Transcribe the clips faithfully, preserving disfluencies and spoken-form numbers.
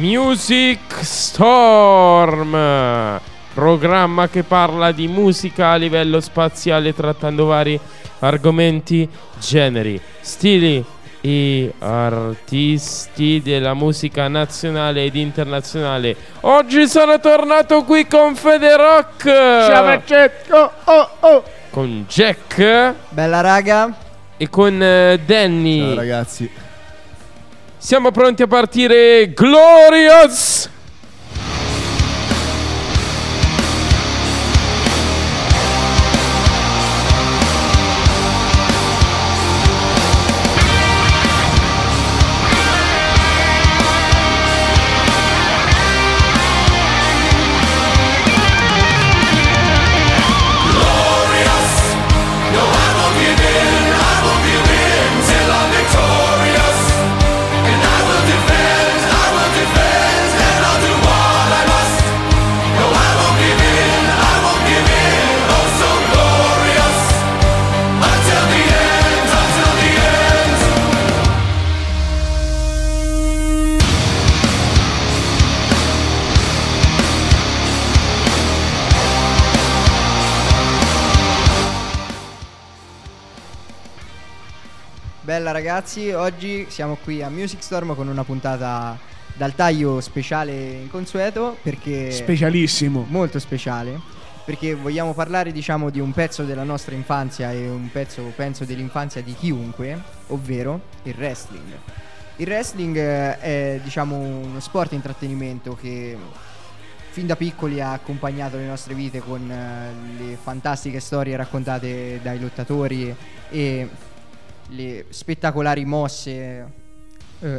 Music Storm, programma che parla di musica a livello spaziale trattando vari argomenti, generi, stili e artisti della musica nazionale ed internazionale. Oggi sono tornato qui con Federock. Ciao oh, oh, oh. Con Jack. Bella raga. E con uh, Danny. Ciao ragazzi. Siamo pronti a partire. Glorious. Bella ragazzi, oggi siamo qui a Music Storm con una puntata dal taglio speciale inconsueto, perché specialissimo, molto speciale, perché vogliamo parlare, diciamo, di un pezzo della nostra infanzia e un pezzo, penso, dell'infanzia di chiunque, ovvero il wrestling. Il wrestling è, diciamo, uno sport intrattenimento che fin da piccoli ha accompagnato le nostre vite con le fantastiche storie raccontate dai lottatori e le spettacolari mosse eh,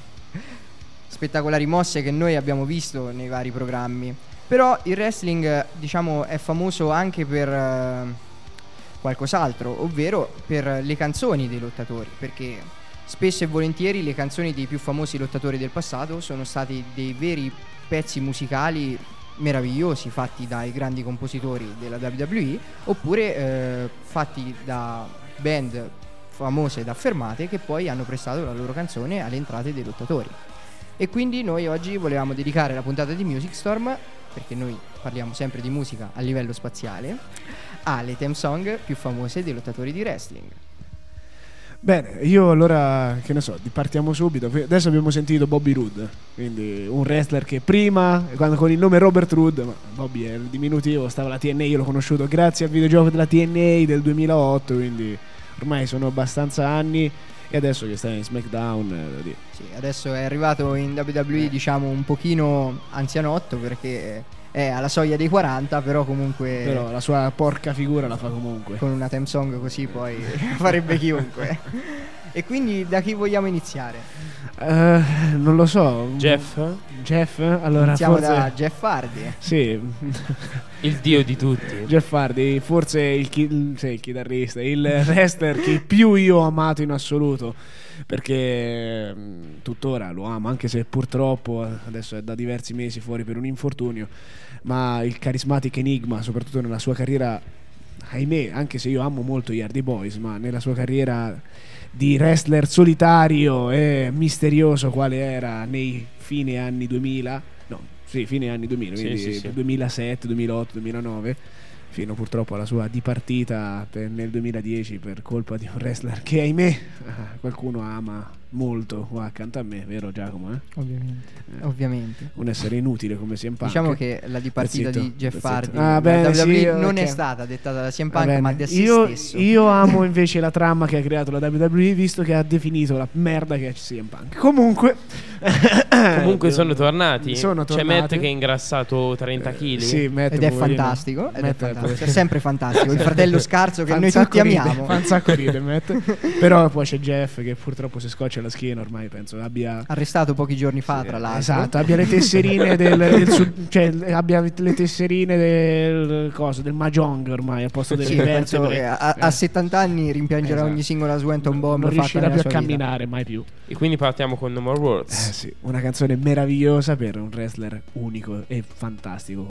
spettacolari mosse che noi abbiamo visto nei vari programmi. Però il wrestling, diciamo, è famoso anche per eh, qualcos'altro, ovvero per le canzoni dei lottatori, perché spesso e volentieri le canzoni dei più famosi lottatori del passato sono stati dei veri pezzi musicali meravigliosi, fatti dai grandi compositori della W W E, oppure eh, fatti da band famose ed affermate che poi hanno prestato la loro canzone alle entrate dei lottatori. E quindi noi oggi volevamo dedicare la puntata di Music Storm, perché noi parliamo sempre di musica a livello spaziale, alle theme song più famose dei lottatori di wrestling. Bene, io allora, che ne so, partiamo subito. Adesso abbiamo sentito Bobby Roode, quindi un wrestler che prima, quando con il nome Robert Roode, ma Bobby è il diminutivo, stava alla T N A, io l'ho conosciuto grazie al videogioco della T N A del duemilaotto, quindi ormai sono abbastanza anni. E adesso che sta in SmackDown, eh, sì, adesso è arrivato in W W E, diciamo, un pochino anzianotto, perché è alla soglia dei quaranta, però comunque però la sua porca figura la fa comunque. Con una theme song così poi farebbe chiunque. E quindi da chi vogliamo iniziare? Uh, non lo so. Jeff? Jeff? Allora iniziamo forse da Jeff Hardy. Sì. Il dio di tutti. Jeff Hardy, forse il, chi- sì, il chitarrista, il wrestler che più io ho amato in assoluto, perché mh, tuttora lo amo, anche se purtroppo adesso è da diversi mesi fuori per un infortunio. Ma il charismatic enigma, soprattutto nella sua carriera, ahimè, anche se io amo molto gli Hardy Boys, ma nella sua carriera di wrestler solitario e misterioso quale era nei fine anni duemila, no, sì, fine anni duemila, sì, quindi sì, sì. duemilasette, duemilaotto, duemilanove, fino purtroppo alla sua dipartita per, nel duemiladieci per colpa di un wrestler che, ahimè, qualcuno ama molto qua accanto a me, vero Giacomo? Eh? Ovviamente, eh. ovviamente. Un essere inutile come C M Punk. Diciamo che la dipartita Pezzito, di Jeff pezzito. Hardy ah, beh, W W E sì, non okay. è stata dettata da C M Va Punk, bene. ma da se io, stesso. Io amo invece la trama che ha creato la W W E, visto che ha definito la merda che è C M Punk. Comunque Comunque sono tornati. Sono C'è tornati. Matt che è ingrassato trenta chili. Eh, sì, Matt ed è poverino. fantastico, ed è, Matt fantastico. È sempre fantastico, il fratello scarso che Fa un noi sacco tutti ride, amiamo. Fa un sacco ride Matt. Però poi c'è Jeff che purtroppo si scoccia la schiena, ormai penso abbia arrestato pochi giorni fa, sì, tra l'altro. Esatto, abbia le tesserine del, del sud, cioè abbia le tesserine del coso, del Mahjong ormai al posto delle Sì, penso vertebre. che a, a settanta anni rimpiangerà Esatto. ogni singola Swanton Bomb non fatta riuscirà nella più a sua vita. camminare mai più. E quindi partiamo con No More Words. Eh sì, una canzone meravigliosa per un wrestler unico e fantastico.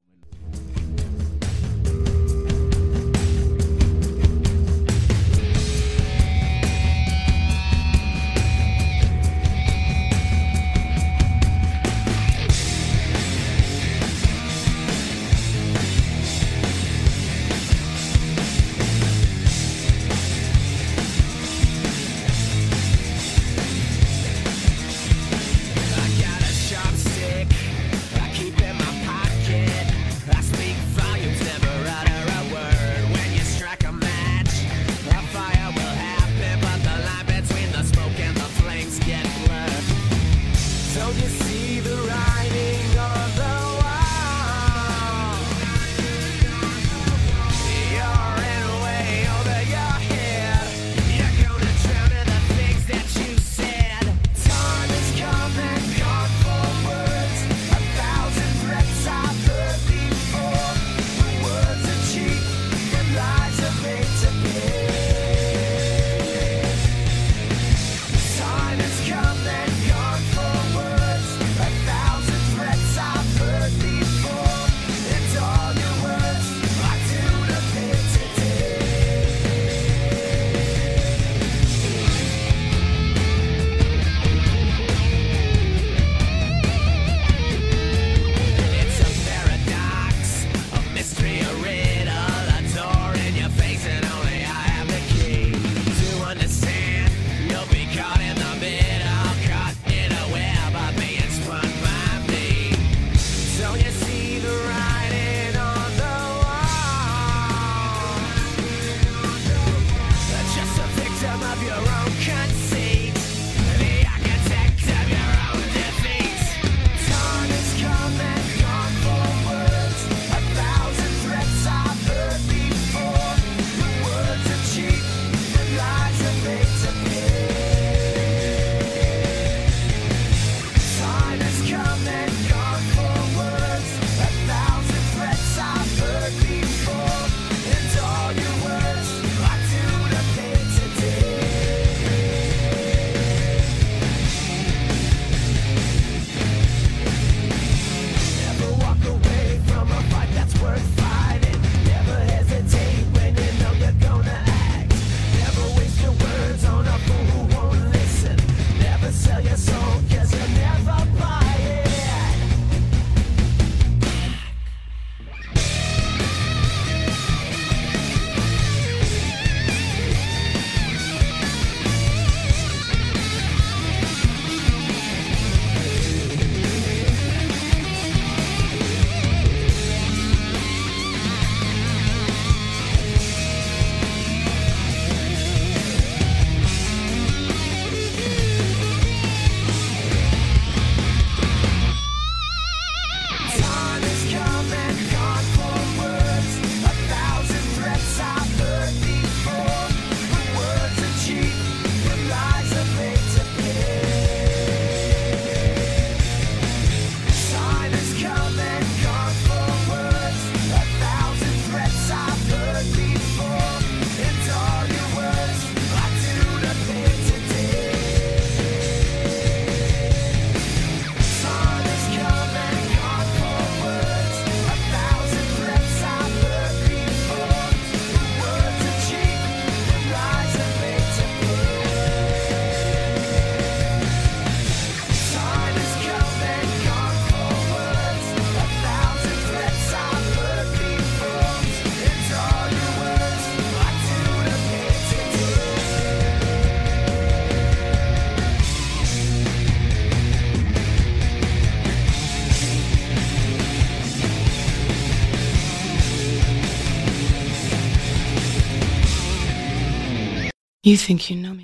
You think you know me?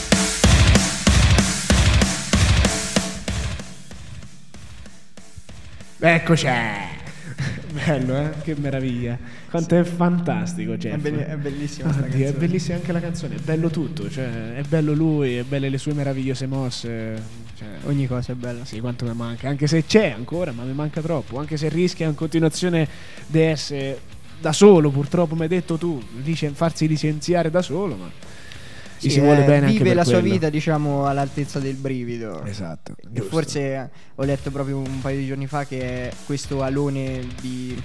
Eccoci! Bello, eh? Che meraviglia. Quanto è fantastico, Jeff. È, be- è bellissima questa Oddio, canzone. è bellissima anche la canzone, è bello tutto, cioè è bello lui, è belle le sue meravigliose mosse, cioè, ogni cosa è bella. sì, quanto mi manca, anche se c'è ancora, ma mi manca troppo, anche se rischia in continuazione di essere da solo, purtroppo mi hai detto tu, licen- farsi licenziare da solo, ma Sì, si vuole eh, bene anche vive per la sua quello. vita, diciamo, all'altezza del brivido. Esatto, E giusto. forse eh, ho letto proprio un paio di giorni fa che questo alone di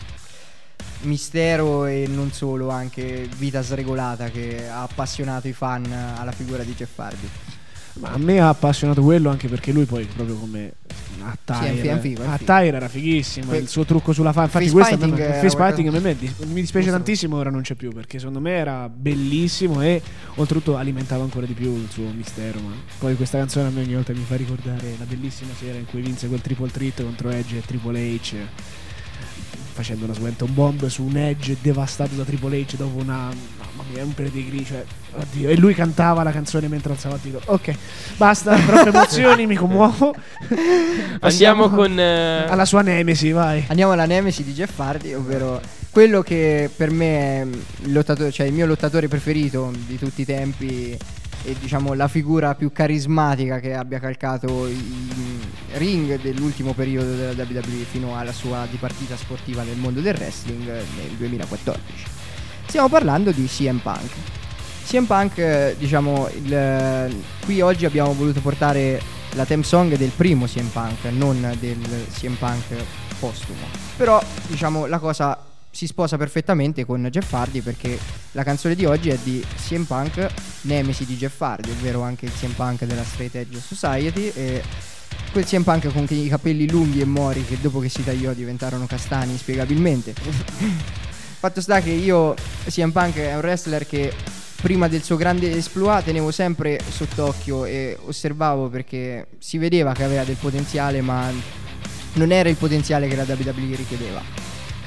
mistero e non solo, anche vita sregolata, che ha appassionato i fan alla figura di Jeff Hardy. Ma a me ha appassionato quello anche perché lui poi proprio come a Sì, è fi- è Tyre, figo, è a figo. Tyre era fighissimo, Que- il suo trucco sulla fa, infatti Face questo a me- painting il era face painting a qualcosa- me dis- mi dispiace Mostro. tantissimo, ora non c'è più perché secondo me era bellissimo e oltretutto alimentava ancora di più il suo mistero, ma poi questa canzone a me ogni volta mi fa ricordare la bellissima sera in cui vinse quel triple threat contro Edge e Triple H, facendo una Swanton Bomb su un Edge devastato da Triple H dopo una, mamma mia, un pedigree, cioè oddio, e lui cantava la canzone mentre alzava il titolo. Ok, basta, troppe emozioni, mi commuovo. Andiamo Passiamo con eh, alla sua nemesi, vai. Andiamo alla nemesi di Jeff Hardy, ovvero quello che per me è il lottatore, cioè il mio lottatore preferito di tutti i tempi e diciamo la figura più carismatica che abbia calcato i ring dell'ultimo periodo della W W E fino alla sua dipartita sportiva nel mondo del wrestling nel duemilaquattordici. Stiamo parlando di C M Punk. C M Punk, eh, diciamo, il, qui oggi abbiamo voluto portare la theme song del primo C M Punk, non del C M Punk postumo. Però, diciamo, la cosa si sposa perfettamente con Jeff Hardy perché la canzone di oggi è di C M Punk, nemesi di Jeff Hardy, ovvero anche il C M Punk della Straight Edge Society, e quel C M Punk con i capelli lunghi e mori che dopo che si tagliò diventarono castani inspiegabilmente. Fatto sta che io, C M Punk è un wrestler che prima del suo grande esploit tenevo sempre sott'occhio e osservavo perché si vedeva che aveva del potenziale, ma non era il potenziale che la W W E richiedeva.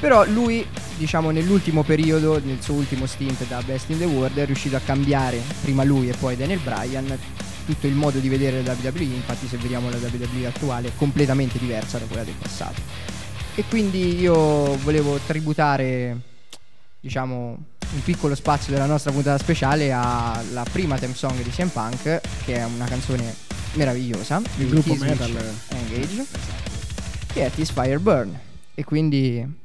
Però lui, diciamo, nell'ultimo periodo, nel suo ultimo stint da Best in the World, è riuscito a cambiare, prima lui e poi Daniel Bryan, tutto il modo di vedere la W W E. Infatti se vediamo la W W E attuale è completamente diversa da quella del passato. E quindi io volevo tributare, diciamo, un piccolo spazio della nostra puntata speciale alla prima theme song di C M Punk, che è una canzone meravigliosa, il di gruppo Killswitch metal Engage, che è This Fire Burn. E quindi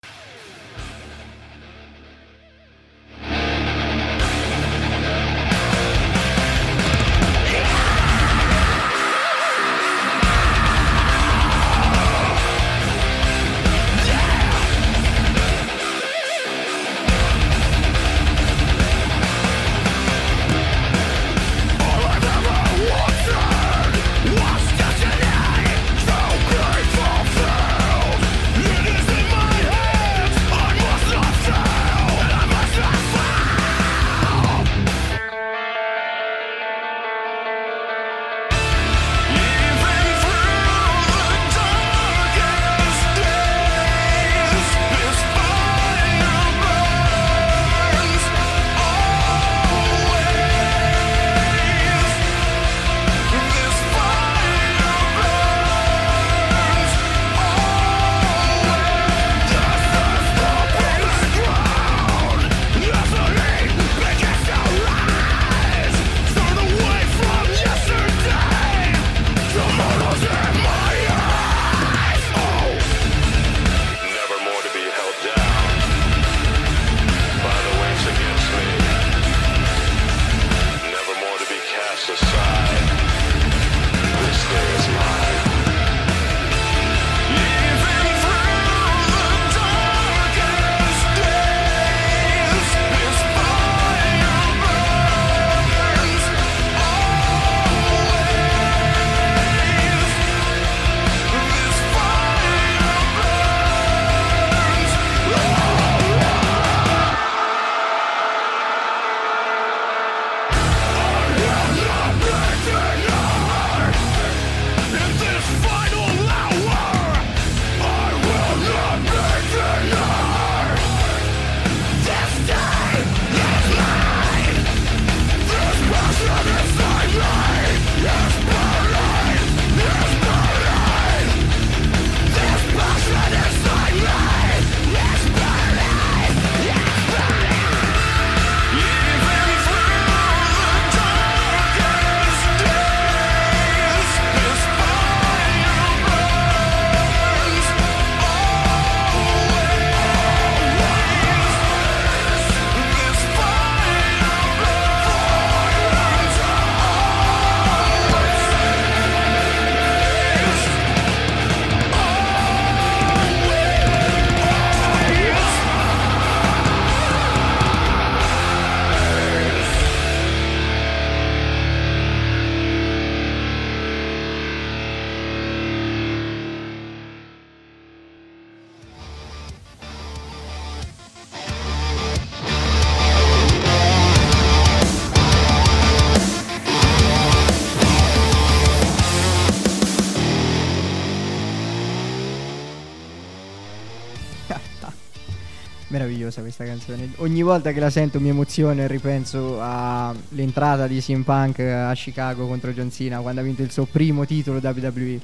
meravigliosa questa canzone. Ogni volta che la sento mi emoziono e ripenso all'entrata di C M Punk a Chicago contro John Cena quando ha vinto il suo primo titolo W W E.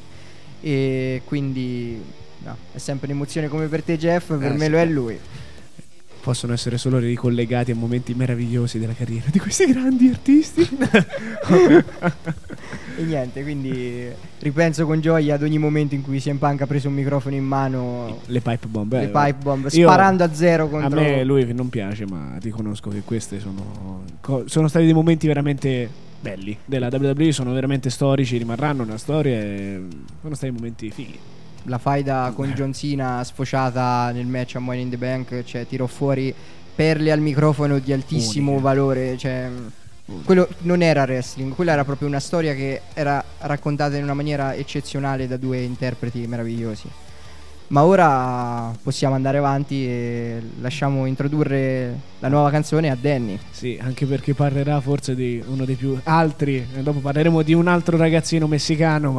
E quindi no, è sempre un'emozione come per te, Jeff. Per eh, me sì. lo è lui. Possono essere solo ricollegati a momenti meravigliosi della carriera di questi grandi artisti. E niente, quindi ripenso con gioia ad ogni momento in cui C M Punk ha preso un microfono in mano, le pipe bomb, eh, le pipe bomb, io, sparando a zero contro. A me lui non piace, ma riconosco che questi sono sono stati dei momenti veramente belli della W W E, sono veramente storici, rimarranno una storia e sono stati momenti fighi. La faida con John Cena sfociata nel match a Money in the Bank, cioè tirò fuori perle al microfono di altissimo Unica. valore, cioè Unica. Quello non era wrestling, quella era proprio una storia che era raccontata in una maniera eccezionale da due interpreti meravigliosi. Ma ora possiamo andare avanti e lasciamo introdurre la nuova canzone a Danny. Sì, anche perché parlerà forse di uno dei più altri, e dopo parleremo di un altro ragazzino messicano, ma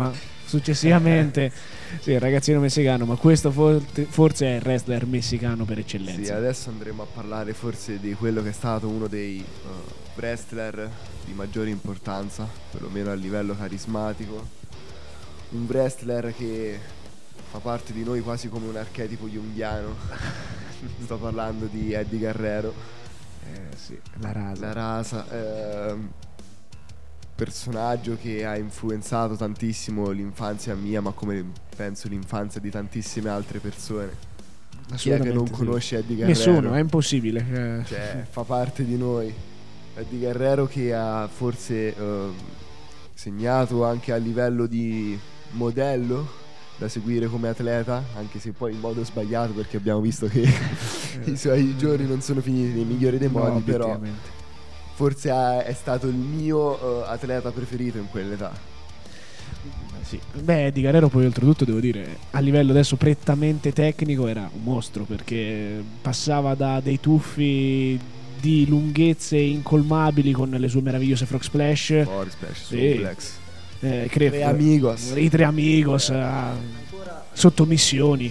successivamente. Sì, il ragazzino messicano, ma questo forse è il wrestler messicano per eccellenza. Sì, adesso andremo a parlare forse di quello che è stato uno dei uh, wrestler di maggiore importanza, perlomeno a livello carismatico. Un wrestler che fa parte di noi quasi come un archetipo junghiano. Sto parlando di Eddie Guerrero. Eh sì, la rasa. La rasa, eh, personaggio che ha influenzato tantissimo l'infanzia mia, ma come penso l'infanzia di tantissime altre persone. Chi è che non conosce Eddie Guerrero? Nessuno, è impossibile. Eh. Cioè, fa parte di noi. Eddie Guerrero che ha forse eh, segnato anche a livello di modello da seguire come atleta, anche se poi in modo sbagliato, perché abbiamo visto che i suoi giorni non sono finiti nei migliori dei modi, no, però forse ha, è stato il mio uh, atleta preferito in quell'età. Sì. Beh, Eddie Guerrero poi oltretutto devo dire a livello adesso prettamente tecnico era un mostro, perché passava da dei tuffi di lunghezze incolmabili con le sue meravigliose frog splash, Frog splash, sì. suplex, eh, credo, tre amigos i tre amigos eh. uh, sottomissioni.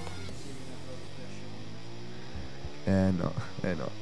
Eh no, eh no.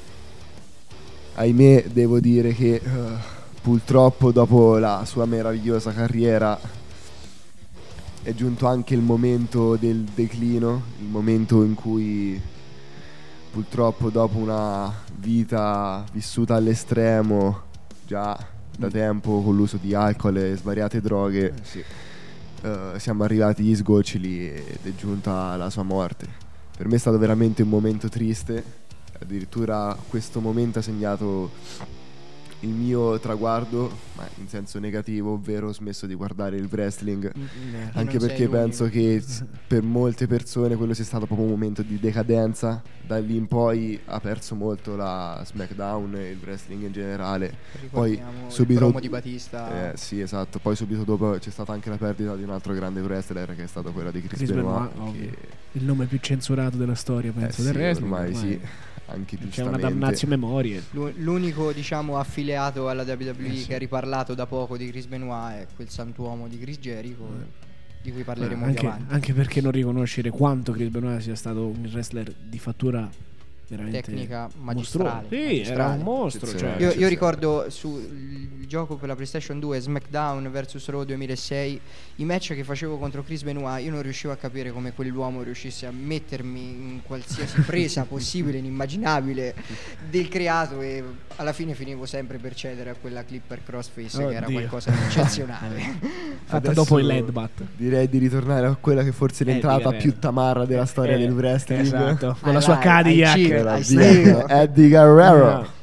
Ahimè devo dire che uh, purtroppo dopo la sua meravigliosa carriera è giunto anche il momento del declino, il momento in cui purtroppo dopo una vita vissuta all'estremo già da tempo con l'uso di alcol e svariate droghe, eh sì. uh, siamo arrivati agli sgoccioli ed è giunta la sua morte. Per me è stato veramente un momento triste, addirittura questo momento ha segnato il mio traguardo, ma in senso negativo, ovvero ho smesso di guardare il wrestling, Mm, anche perché penso che per molte persone quello sia stato proprio un momento di decadenza. Da lì in poi ha perso molto la SmackDown e il wrestling in generale. Poi subito il promo di Batista. Eh, sì, esatto. Poi subito dopo c'è stata anche la perdita di un altro grande wrestler, che è stato quella di Chris, Chris Benoit, Benoit, che... il nome più censurato della storia, penso, eh del sì, wrestling. ormai, ormai sì. Anche c'è una damnazio memorie. L'unico, diciamo, affiliato alla W W E eh sì. che ha riparlato da poco di Chris Benoit è quel santuomo di Chris Jericho, eh. di cui parleremo eh, anche, più avanti. Anche perché non riconoscere quanto Chris Benoit sia stato un wrestler di fattura veramente tecnica magistrale. Sì, magistrale. era un mostro. Cioè. Io, io ricordo sul gioco per la PlayStation due SmackDown versus Raw duemilasei i match che facevo contro Chris Benoit, io non riuscivo a capire come quell'uomo riuscisse a mettermi in qualsiasi presa possibile, inimmaginabile del creato, e alla fine finivo sempre per cedere a quella Clipper Crossface, oh che era Dio. qualcosa di eccezionale. Fatta Adesso dopo il headbutt. direi di ritornare a quella che forse è l'entrata Eddie più tamarra della storia eh, del wrestling. Esatto, con I la sua like, I Cadillac. cheat. Era I Eddie, steal. Eddie Guerrero. No.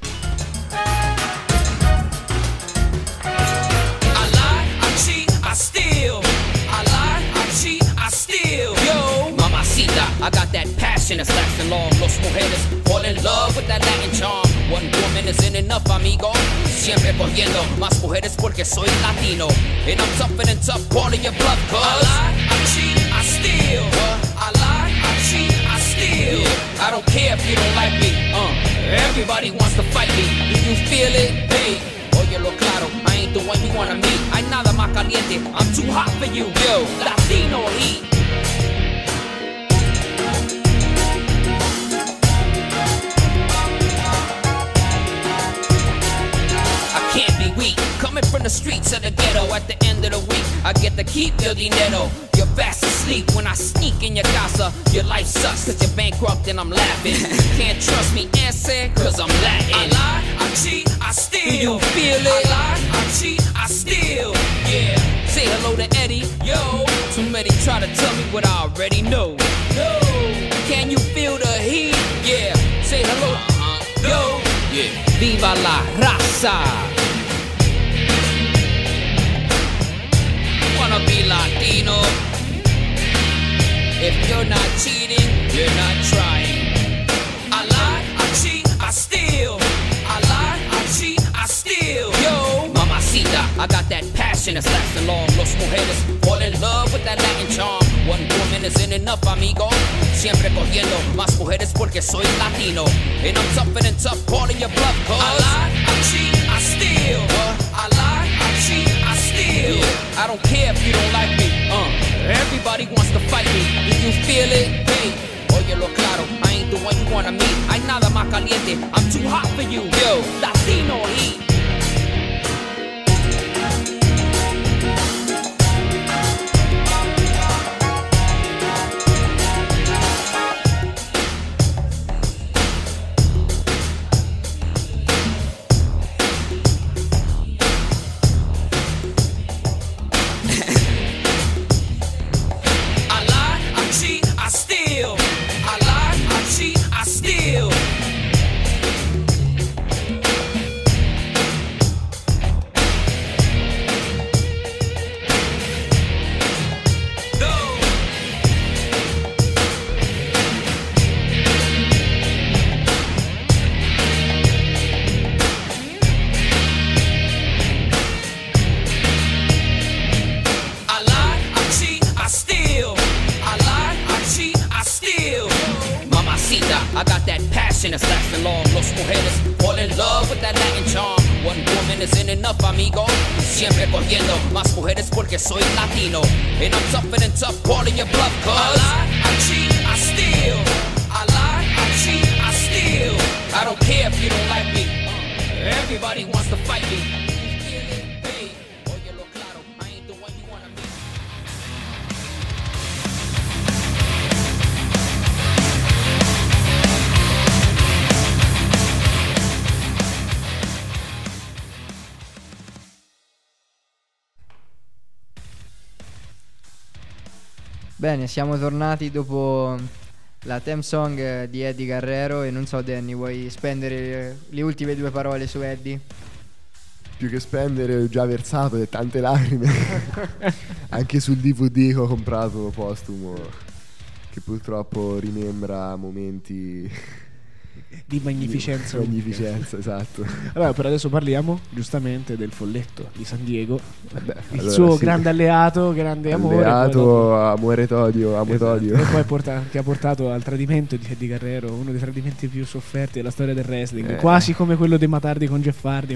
I got that passion that's lasting long. Los mujeres fall in love with that Latin charm. One woman isn't enough, amigo. Siempre cogiendo más mujeres porque soy latino. And I'm tougher and tough, calling your bluff, cuz I lie, I cheat, I steal. What? I lie, I cheat, I steal. Yeah. I don't care if you don't like me. Uh, everybody wants to fight me. Do you feel it? Hey. Óyelo claro, I ain't the one you wanna meet. Hay nada más caliente, I'm too hot for you. Yo, Latino heat. Can't be weak, coming from the streets of the ghetto. At the end of the week, I get to keep your dinero. You're fast asleep when I sneak in your casa. Your life sucks cause you're bankrupt and I'm laughing. Can't trust me, answer, cause I'm Latin. I lie, I cheat, I steal. Do you feel it? I lie, I cheat, I steal. Yeah, say hello to Eddie, yo. Too many try to tell me what I already know. No, can you feel the heat? Yeah, say hello, uh-huh. Yo. Yeah. Viva la raza. Wanna be Latino. If you're not cheating, you're not trying. I lie, I cheat, I steal. I lie, I cheat, I steal. Yo, mamacita, I got that passion that's lasting long. Los mujeres fall in love with that Latin charm. One woman isn't enough, amigo. Siempre cogiendo más mujeres porque soy latino. And I'm tougher and tough, calling your bluff, cuz I lie, I cheat, I steal. What? I lie, I cheat, I steal. Yeah. I don't care if you don't like me. Uh, everybody wants to fight me. Do you feel it? Hey, oye lo claro, I ain't the one you wanna meet. Hay nada más caliente, I'm too hot for you. Yo, Latino heat. I got that passion that's lasting long. Los mujeres fall in love with that Latin charm. One woman isn't enough, amigo. Siempre cogiendo más mujeres porque soy latino. And I'm tougher than tough, calling your bluff, cuz I lie, I cheat, I steal. I lie, I cheat, I steal. I don't care if you don't like me. Everybody wants to fight me. Hey, oye lo claro, I ain't the one you wanna meet. Bene, siamo tornati dopo la theme song di Eddie Guerrero e non so Danny, vuoi spendere le ultime due parole su Eddie? Più che spendere ho già versato tante lacrime anche sul D V D che ho comprato postumo, che purtroppo rimembra momenti di magnificenza. Di magnificenza, esatto. Allora, per adesso parliamo giustamente del folletto di San Diego. Vabbè, il allora, suo sì. grande alleato, grande amore. Alleato, amore Todio, amo esatto. Todio. E poi porta, che ha portato al tradimento di Eddie Guerrero, uno dei tradimenti più sofferti della storia del wrestling. Eh. Quasi come quello dei Matardi con Jeff Hardy.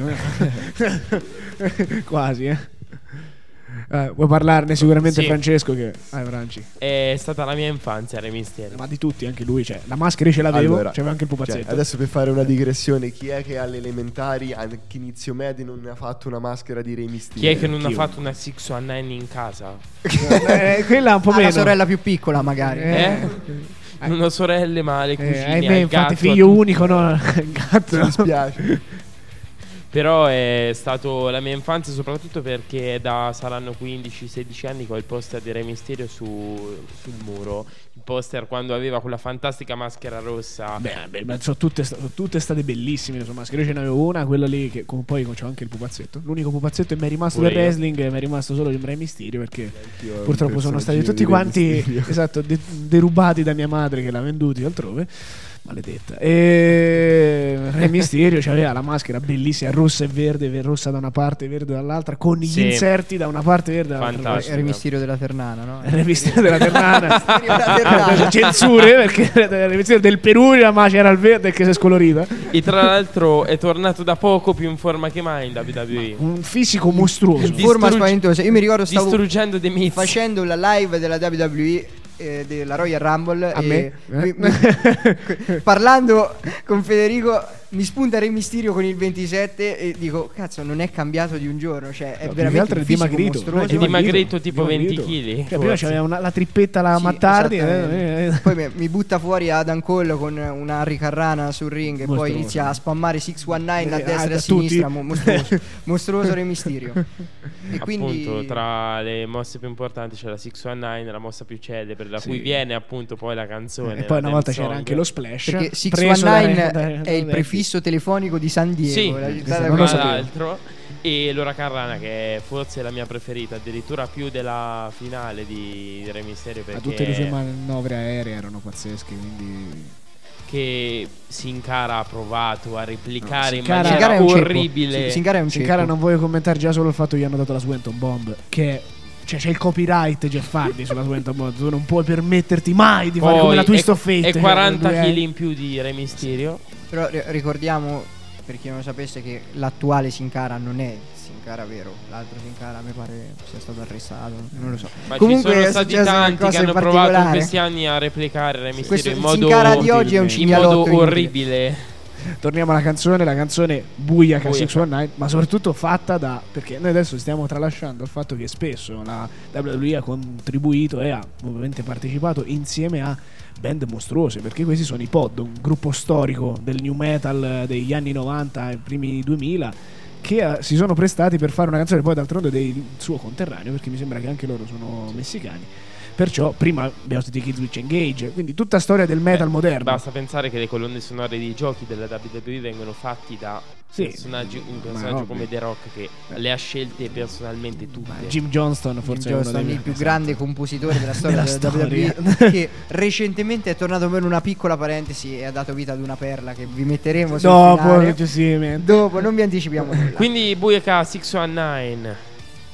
Quasi, eh. Eh, vuoi parlarne sicuramente, Sì. Francesco? Che ah, Franci. È stata la mia infanzia, Re Mysterio. Ma di tutti, anche lui. Cioè, la maschera ce l'avevo, Allora, c'aveva anche il pupazzetto. Cioè, adesso per fare una digressione, chi è che alle elementari, anche inizio medio, non ne ha fatto una maschera di Re Mysterio? Chi è che non ha Io. fatto una six one nine in casa? Eh, quella è un po' Ah, meno. la sorella più piccola magari. Eh? Non ho sorelle, ma le Eh, cugine. ahimè, al infatti, gatto, figlio a tutti. unico, no? Il gatto. Mi dispiace. Però è stato la mia infanzia, soprattutto perché da saranno quindici sedici anni che ho il poster di Re Mysterio su, sul muro. Il poster quando aveva quella fantastica maschera rossa. Beh, beh, ma sono tutte, sta- tutte state bellissime le sue maschere. Io ce n'avevo una, quella lì che con, poi c'ho anche il pupazzetto. L'unico pupazzetto che mi è rimasto Pure del io. wrestling, mi è rimasto solo di Re Mysterio, perché Io ho un purtroppo sono stati personaggino tutti di Re quanti Mysterio. esatto, de- derubati da mia madre che l'ha venduti altrove. Maledetta. E Re Mysterio c'aveva la maschera bellissima, rossa e verde, ver- rossa da una parte e verde dall'altra, con gli Sì. inserti da una parte e verde dall'altra. Fantastico. Era il mistero della Ternana, no? Re Mysterio della Ternana. della Ternana. Censure, perché Re Mysterio del Perù la maschera era il verde che si è scolorita. E tra l'altro è tornato da poco più in forma che mai in W W E. Un fisico mostruoso. Di- Forma Distruggi- spaventosa. Io mi ricordo stavo Distruggendo The Miz. facendo la live della W W E eh, della Royal Rumble A e me? mi- mi- parlando con Federico mi spunta Re Mysterio con il ventisette e dico cazzo non è cambiato di un giorno, cioè è No, più che veramente altro un è fisico dimagrito. mostruoso. È dimagrito tipo venti dimagrito. chili. Cioè, prima c'aveva una- la trippetta la Sì, Mattardi. esattamente. eh, eh. Poi mi, mi butta fuori Adam Cole con una Harry Carrana sul ring e poi Mostruoso. inizia a spammare sei diciannove a Eh, destra ah, e a da sinistra, tutti. mo- mostruoso, mostruoso Re Mysterio. E quindi Appunto, tra le mosse più importanti c'è la sei diciannove, la mossa più celebre, da Sì. cui viene appunto poi la canzone. E poi la una volta theme c'era song. anche lo splash. perché preso sei diciannove dai- dai- è il dai- prefisso telefonico di San Diego, Sì, la città questo da non cui- lo tra sapevo. l'altro. E Laura Carrana, che è forse la mia preferita, addirittura più della finale di Re Mysterio, Ma perché tutte le sue manovre aeree erano pazzesche, quindi che Sin Cara ha provato a replicare No, in Sin Cara- maniera Sin Cara è un ceppo. orribile. Sì, Sin Cara è un Sin ceppo. Cara non voglio commentare già solo il fatto che gli hanno dato la Swanton Bomb, che cioè c'è il copyright Jeff Hardy sulla Swanton Bomb, tu non puoi permetterti mai di fare Poi come la Twist è- of Fate, e cioè, quaranta due- chili in più di Re Mysterio. Però ri- ricordiamo per chi non lo sapesse, che l'attuale Sin Cara non è Sin Cara vero, l'altro Sin Cara mi pare sia stato arrestato, non lo so. Ma Comunque ci sono è stati successa una tanti che cosa hanno in provato in particolare. questi anni a replicare Re Questo Mysterio in il modo, Sin Cara di oggi è un in cinghialotto modo inutile. orribile. Torniamo alla canzone, la canzone buiaca Buiaca. sei diciannove, ma soprattutto fatta da, perché noi adesso stiamo tralasciando il fatto che spesso la W W E ha contribuito e ha ovviamente partecipato insieme a band mostruose, perché questi sono i Pod, un gruppo storico del new metal degli anni novanta e primi duemila, che eh, si sono prestati per fare una canzone poi d'altronde del suo conterraneo, perché mi sembra che anche loro sono messicani. Perciò prima abbiamo sentito Kids Which Engage, quindi tutta storia del metal Beh, moderno. Basta pensare che le colonne sonore dei giochi della W W E vengono fatti da Sì, personaggi, un ma personaggio ovvio. come The Rock che le ha scelte personalmente tutte. Jim Johnston forse Jim è uno Johnston, dei il più esatto. grande compositore della storia Della della W W E, storia. che recentemente è tornato per una piccola parentesi e ha dato vita ad una perla che vi metteremo sul Dopo, finale. successivamente. Dopo, non vi anticipiamo nulla. Quindi Buiaca sei diciannove.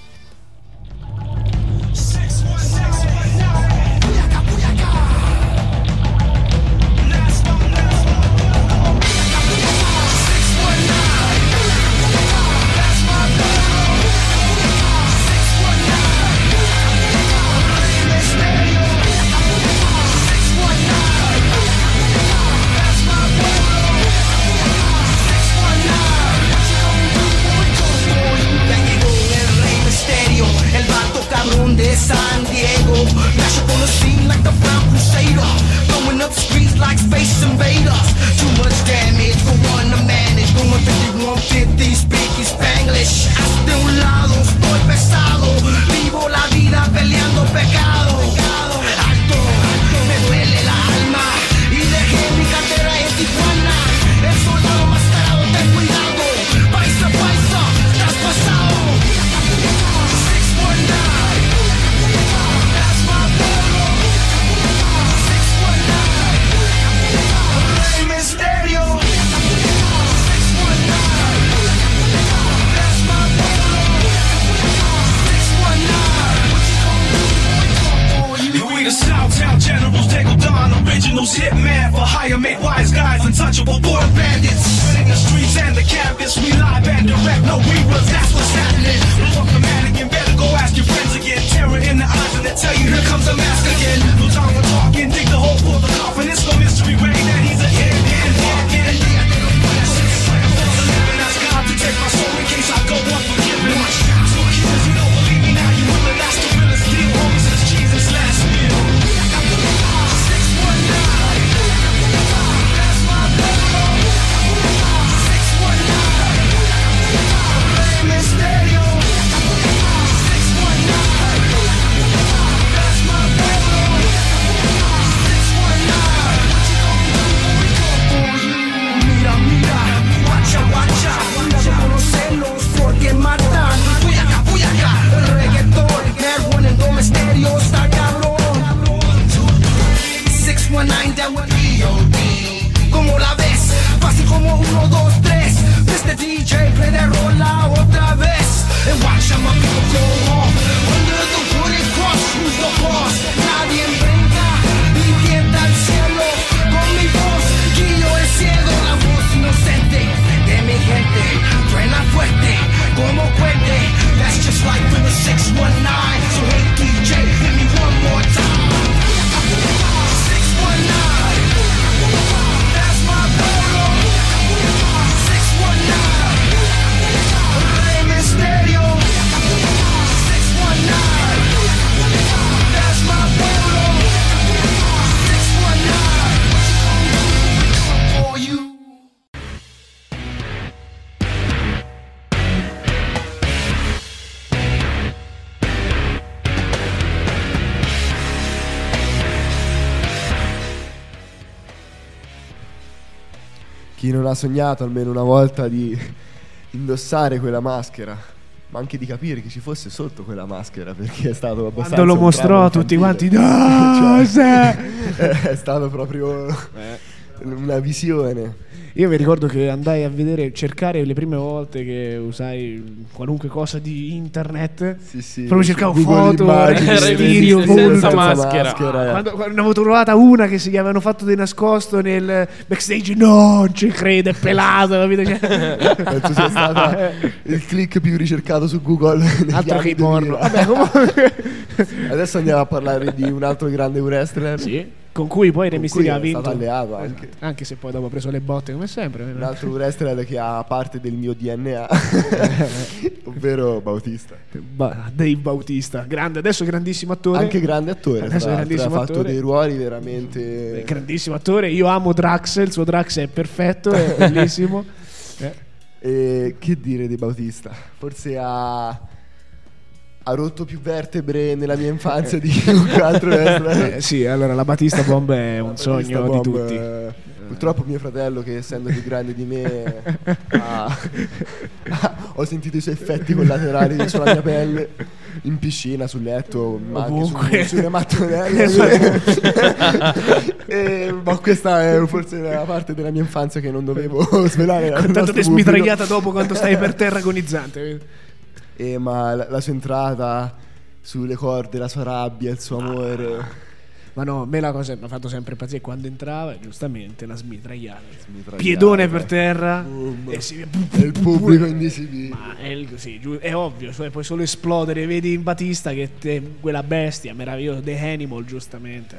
De San Diego, mash up on the scene like the Brown Crusader, blowing up streets like Space Invaders. Too much damage for one to manage. Going fifty-one fifty, speaking Spanglish. Hasta un lado estoy pesado, vivo la vida peleando pecado. Alto, me duele la alma y dejé mi cartera en Tijuana. El soldado mascarado, ten cuidado. Paisa, paisa, estás pasado. Southtown generals, Dago Don, originals, hitman for hire, make wise guys, untouchable border bandits. Running the streets and the campus, we live and direct, no reruns, that's what's happening. Blow up the mannequin, better go ask your friends again. Terror in the eyes and they tell you, here comes the mask again. No time for talking, dig the hole for the coffin, it's no mystery, ready that he's a hit, hit, hit, hit. Ask God to take my soul in case I go unforgiven. So kids, you don't believe me now, you will, and that's the realest deal, homies, since Jesus' last meal. Porque matan, puyaca, puyaca, reggaetón, Nerwin en Dome Stereo, está cabrón. seis diecinueve down with E O D. Como la ves, fácil como uno, dos, tres. Este D J play de rola otra vez. And watch how my people go off. Under the wooden cross, who's the boss? Nadie venga y tienta el cielo. Con mi voz, guío el cielo. La voz inocente de mi gente. Truena fuerte como cohete. That's just like with the six one nine. So hey D J, hit me one more time. six one nine. That's my polo. six one nine. Rey Mysterio. six one nine. That's my polo. six one nine. For you. Chi non ha sognato almeno una volta di indossare quella maschera, ma anche di capire che ci fosse sotto quella maschera, perché è stato abbastanza Quando lo un mostrò dramma a tutti infantile. quanti, "Ah, Cioè, sì!" è stato proprio Eh, una visione. Io mi ricordo che andai a vedere, cercare le prime volte che usai qualunque cosa di internet. Sì, sì, proprio cercavo Google foto, immagini, Stereo, senza molto- maschera. Ah, quando, quando ne avevo trovata una che si gli avevano fatto di nascosto nel backstage, no, non ci crede, è pelato, capito? Cioè, Penso sia stata il click più ricercato su Google negli altro anni che i porno. duemila. Vabbè, comunque. Adesso andiamo a parlare di un altro grande wrestler. Sì, con cui poi Re Con Mysterio cui ha è vinto. stato alleato anche. Anche se poi dopo ha preso le botte come sempre. Un altro wrestler che ha parte del mio D N A, ovvero Bautista. Ba- Dave Bautista, grande, adesso grandissimo attore. Anche grande attore, Adesso tra è l'altro, grandissimo ha fatto attore. dei ruoli veramente... Eh, grandissimo attore. Io amo Drax, il suo Drax è perfetto, è bellissimo. Eh. E che dire di Bautista? Forse ha, ha rotto più vertebre nella mia infanzia di chiunque altro wrestler. Eh, sì, allora la Batista Bomb è un Bautista sogno Bomb, di tutti. eh, purtroppo mio fratello, che essendo più grande di me, ha- ha- ho sentito i suoi effetti collaterali sulla mia pelle, in piscina, sul letto, ma anche Ovunque. su, sulle mattonelle. E- ma questa è forse la parte della mia infanzia che non dovevo svelare. al Tanto nostro ti pubblico. smitragliata dopo quando stai per terra agonizzante. Eh, ma la, la sua entrata sulle corde, la sua rabbia, il suo amore. Ma no, a me la cosa mi ha fatto sempre impazzire quando entrava, giustamente la smitragliata. Smitragliata. Piedone per terra. Boom. E si- E il pubblico indisibile. Ma è, il- sì, giu- è ovvio, cioè puoi solo esplodere. Vedi in Batista che te- quella bestia meravigliosa, The Animal, giustamente.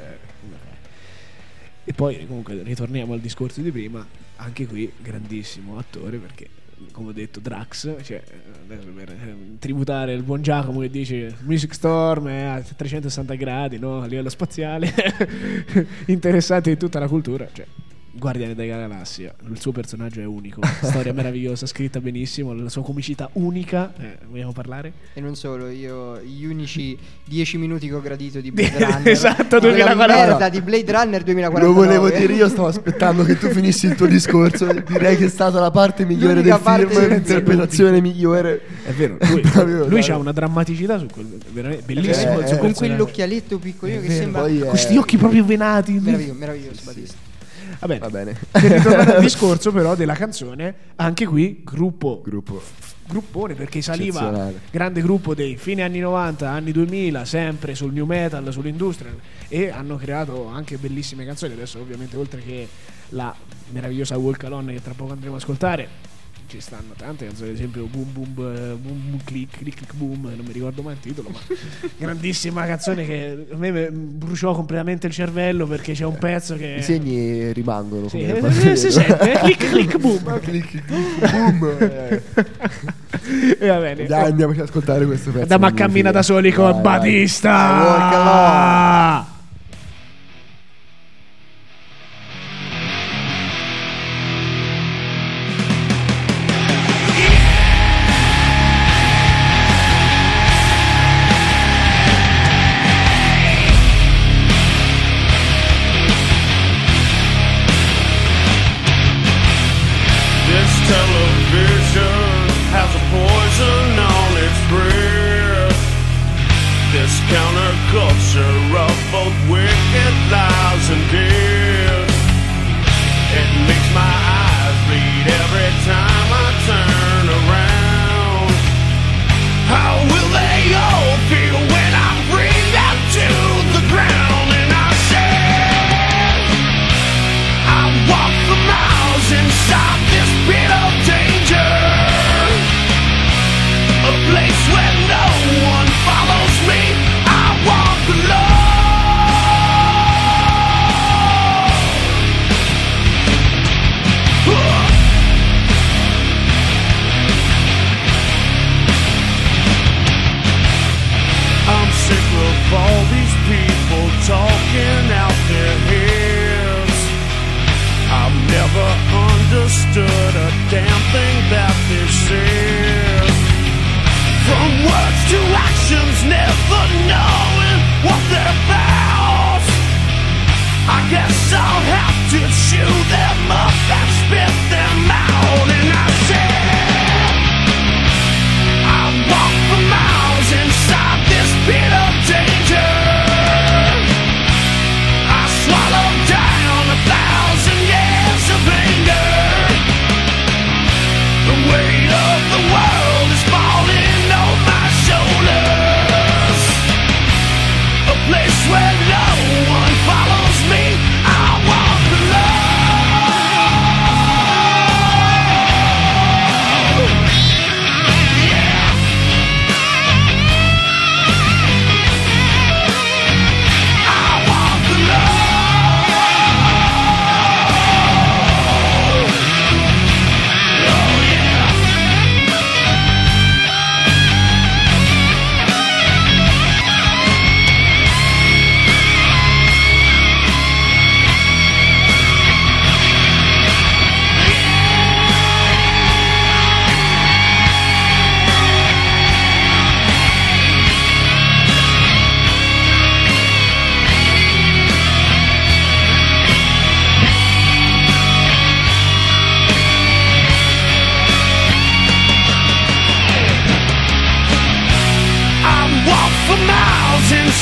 E poi comunque ritorniamo al discorso di prima. Anche qui grandissimo attore, perché come ho detto Drax, cioè, adesso per eh, tributare il buon Giacomo che dice Music Storm è a trecentosessanta gradi, no? A livello spaziale, interessati in tutta la cultura, cioè Guardiani della Galassia, il suo personaggio è unico, storia meravigliosa, scritta benissimo, la sua comicità unica. Eh, vogliamo parlare? E non solo, io gli unici dieci minuti che ho gradito di Blade Runner. Esatto, Quella duemilaquarantanove. merda di Blade Runner Lo duemilaquarantanove. volevo dire io, stavo aspettando che tu finissi il tuo discorso. Direi che è stata la parte migliore L'unica del parte film, del- l'interpretazione migliore. È vero, lui, Proprio, lui dai. ha una drammaticità su quel veramente bellissimo. Eh, il suo eh, Con personaggio. quell'occhialetto piccolino che vero, sembra poi è- Questi occhi proprio venati. meraviglioso, meraviglioso Batista. Va bene. Va bene. Per ritornare al discorso però della canzone, anche qui gruppo Gruppo. gruppone, perché saliva Eccezionale. grande gruppo dei fine anni novanta, anni duemila, sempre sul new metal, sull'industrial, e hanno creato anche bellissime canzoni. Adesso ovviamente oltre che la meravigliosa Walk Alone che tra poco andremo ad ascoltare, ci stanno tante canzoni, ad esempio Boom Boom eh, Boom Boom Click Click Click Boom, non mi ricordo mai il titolo, ma grandissima canzone che a me me bruciò completamente il cervello, perché c'è un pezzo che I segni rimangono. sì, come eh, posso si dire. sente, eh, click click boom. Click, click, boom. Eh. E va bene. Dai, andiamoci ad ascoltare questo pezzo. Andiamo a magnifico. cammina da soli con Vai, vai. Batista. Dai, walk alone. This television has a poison on its breath. This counterculture of both wicked lies and death. It makes my eyes bleed every time I turn around. How will they all feel when I bring them to the ground? And I said, I walk for miles inside this pit of danger, a place where no one follows me. I walk alone. I'm sick of all these people talking out their heads. I've never understood a damn thing that they said. From words to actions, never knowing what they're about. I guess I'll have to chew them up and spit them out. And I said, I walk for miles inside this pit of danger. I swallow down a thousand years.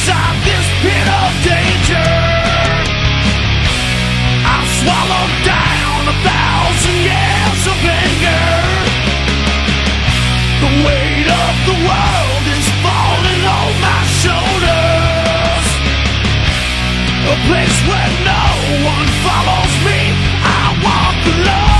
inside this pit of danger. I've swallowed down a thousand years of anger. The weight of the world is falling on my shoulders. A place where no one follows me. I walk alone.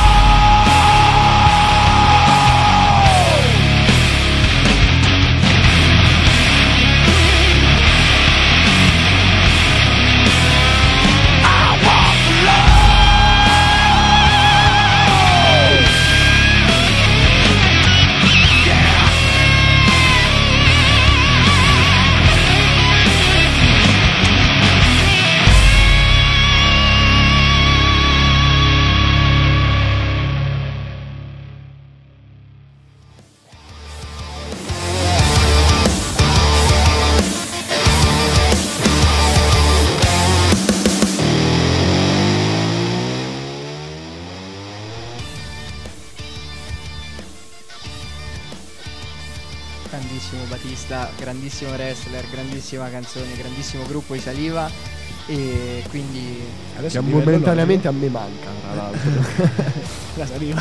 Grandissimo Batista, grandissimo wrestler, grandissima canzone, grandissimo gruppo di Saliva. E quindi Adesso Che a livello momentaneamente a me manca, tra l'altro. La saliva.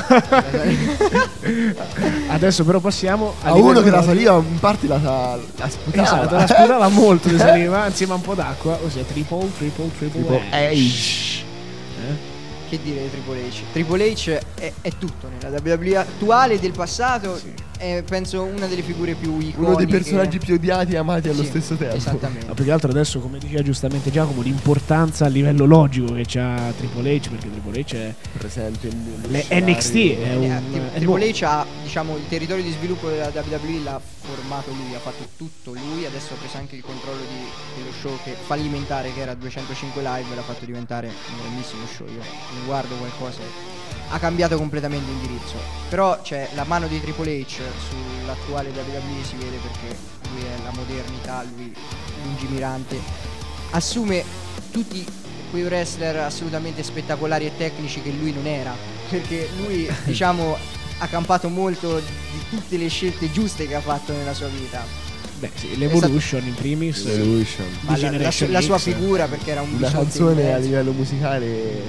Adesso però passiamo A livello uno che la logico. saliva in parte la, la, la sputava. Esatto, la sputava molto di saliva insieme a un po' d'acqua, ossia triple, triple, triple, Tipo H. H. Eh? che dire di Triple H? Triple H è, è tutto nella W W E attuale e del passato. È penso una delle figure più iconiche. Uno dei personaggi più odiati e amati allo Sì, stesso tempo. Esattamente. Ma più che altro adesso, come diceva giustamente Giacomo, l'importanza a livello logico che c'ha Triple H, perché Triple H è Presente nel- le scenario. N X T è un Eh, Tri- è Triple nuovo. H ha, diciamo, il territorio di sviluppo della W W E l'ha formato lui, ha fatto tutto lui. Adesso ha preso anche il controllo di, dello show che fallimentare che era duecentocinque Live, l'ha fatto diventare un grandissimo show. Io ne guardo qualcosa, ha cambiato completamente indirizzo. Però c'è la mano di Triple H sull'attuale W W E, si vede perché lui è la modernità, lui lungimirante, assume tutti quei wrestler assolutamente spettacolari e tecnici che lui non era, perché lui diciamo ha campato molto di tutte le scelte giuste che ha fatto nella sua vita. Beh, sì, l'Evolution in primis. Evolution. Ma la, la, Generation la sua X. figura, perché era un Una bisonte canzone a immenso. livello musicale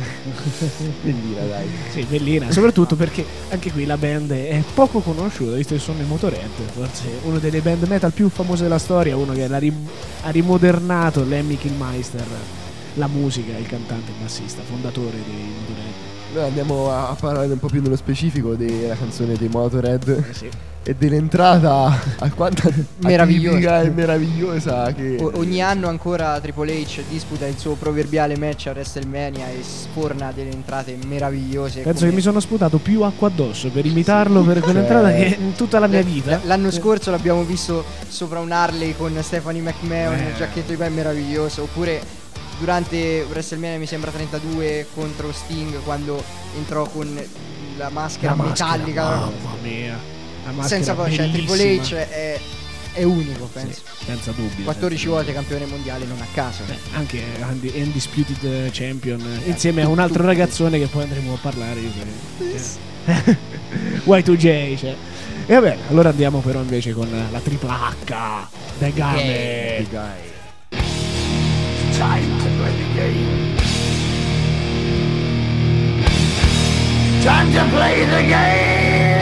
bellina, dai. Sì, bellina, soprattutto perché anche qui la band è poco conosciuta, visto che sono i Motorhead, forse una delle band metal più famose della storia, uno che l'ha rim- ha rimodernato Lemmy Kilmister, la musica, il cantante, il bassista, fondatore dei Motorhead. Noi andiamo a a parlare un po' più nello specifico della canzone dei Motorhead Eh sì. e dell'entrata alquanto Meravigliosa. atipica e meravigliosa che O- ogni anno ancora Triple H disputa il suo proverbiale match a WrestleMania e sforna delle entrate meravigliose. Penso come- che mi sono sputato più acqua addosso per imitarlo per quell'entrata Cioè, che in tutta la mia vita. L'anno scorso l'abbiamo visto sopra un Harley con Stephanie McMahon, Eh. il giacchetto di qua è meraviglioso. Oppure durante WrestleMania mi sembra trentadue contro Sting, quando entrò con la maschera La maschera, metallica. mamma mia. La maschera Senza poi, cioè Triple bellissima. H è, è unico, penso. Sì, senza dubbio. quattordici senza volte dubbio. campione mondiale, non a caso. Beh, anche Undi- Undisputed Champion insieme a un altro tutti. ragazzone che poi andremo a parlare io che- Y due J, cioè. E vabbè, allora andiamo però invece con la tripla H The Game. Big Guy. Time to play the game. Time to play the game.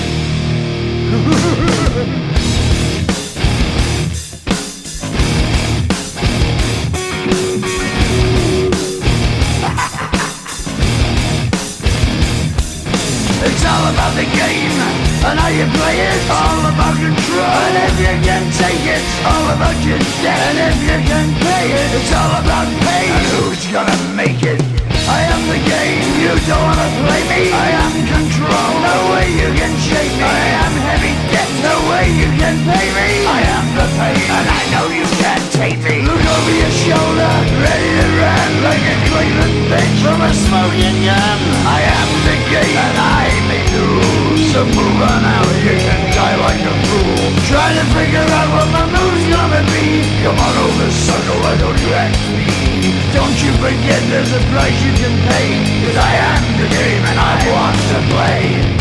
It's all about the game and how you play it. All about control, and if you can take it, all about your debt. And if you can pay it, it's all about pay. And who's gonna make it? I am the game, you don't wanna play me. I am control, no way you can shake me. I am heavy debt, no way you can pay me. I am the pain, and I know you can't take me. Look over your shoulder, ready to run like a Cleveland bitch from a smoking gun. I am the game, and I make the rules. So move on out, you can die like a fool. Trying to figure out what my move's gonna be. Come on over, sucker, why don't you ask me? Don't you forget there's a price you can pay. Cause I am the game and I want to play.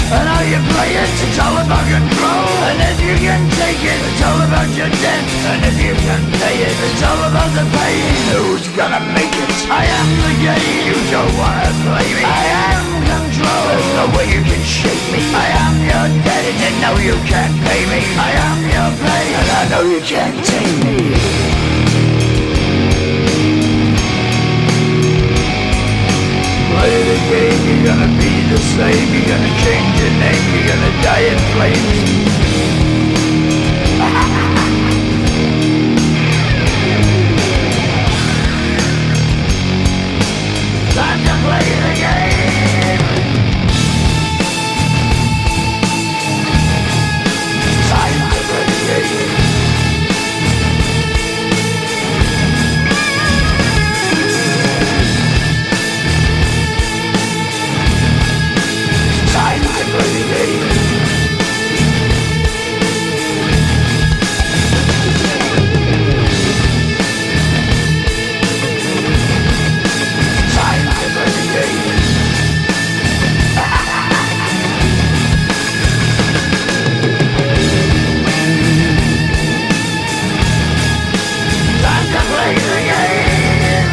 And how you play it, it's all about control. And if you can take it, it's all about your debt. And if you can pay it, it's all about the pain. Who's gonna make it? I am the game. You don't wanna play me. I am control. There's no way you can shake me. I am your debt, and you know you can't pay me. I am your pain, and I know you can't take me. Play the game, you're gonna be the same. You're gonna change your name, you're gonna die in flames. Time to play the game. Time to play the game. Time to play the game. Time to play the game. Time to play the game.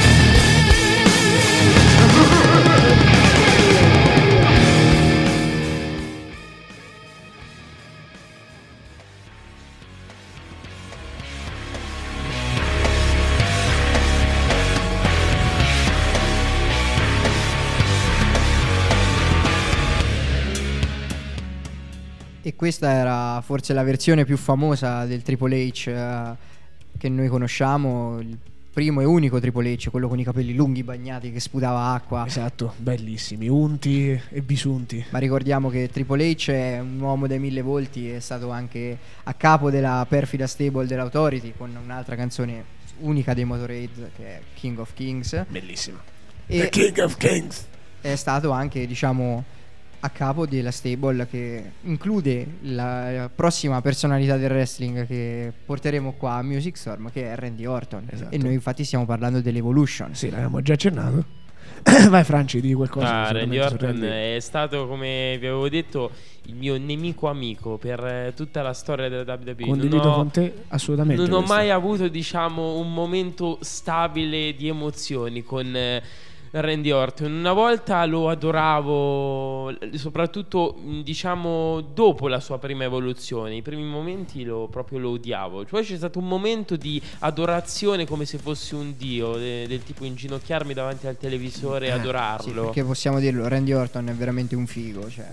E questa era forse la versione più famosa del Triple H eh, che noi conosciamo, il primo e unico Triple H, quello con i capelli lunghi bagnati che sputava acqua. Esatto, bellissimi, unti e bisunti. Ma ricordiamo che Triple H è un uomo dai mille volti, è stato anche a capo della perfida stable dell'Authority con un'altra canzone unica dei Motorhead che è King of Kings. Bellissima. E The King of Kings. è stato anche, diciamo, a capo della stable che include la, la prossima personalità del wrestling che porteremo qua a Music Storm, che è Randy Orton. Esatto. E noi infatti stiamo parlando dell'Evolution. Sì, l'abbiamo già accennato. Vai Franci, di qualcosa. Ah, Randy sicuramente su Orton Randy. è stato, come vi avevo detto, il mio nemico amico per eh, tutta la storia della W W E. Condivido Non ho- con te assolutamente Non ho questo. mai avuto, diciamo, un momento stabile di emozioni con eh, Randy Orton. Una volta lo adoravo, l- soprattutto mh, diciamo dopo la sua prima evoluzione. I primi momenti lo, proprio lo odiavo. Poi c'è stato un momento di adorazione come se fossi un dio, de- del tipo inginocchiarmi davanti al televisore e Sì, adorarlo. perché possiamo dirlo, Randy Orton è veramente un figo, cioè.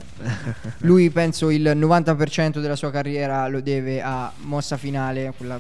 Lui penso il novanta per cento della sua carriera lo deve a Mossa Finale, quella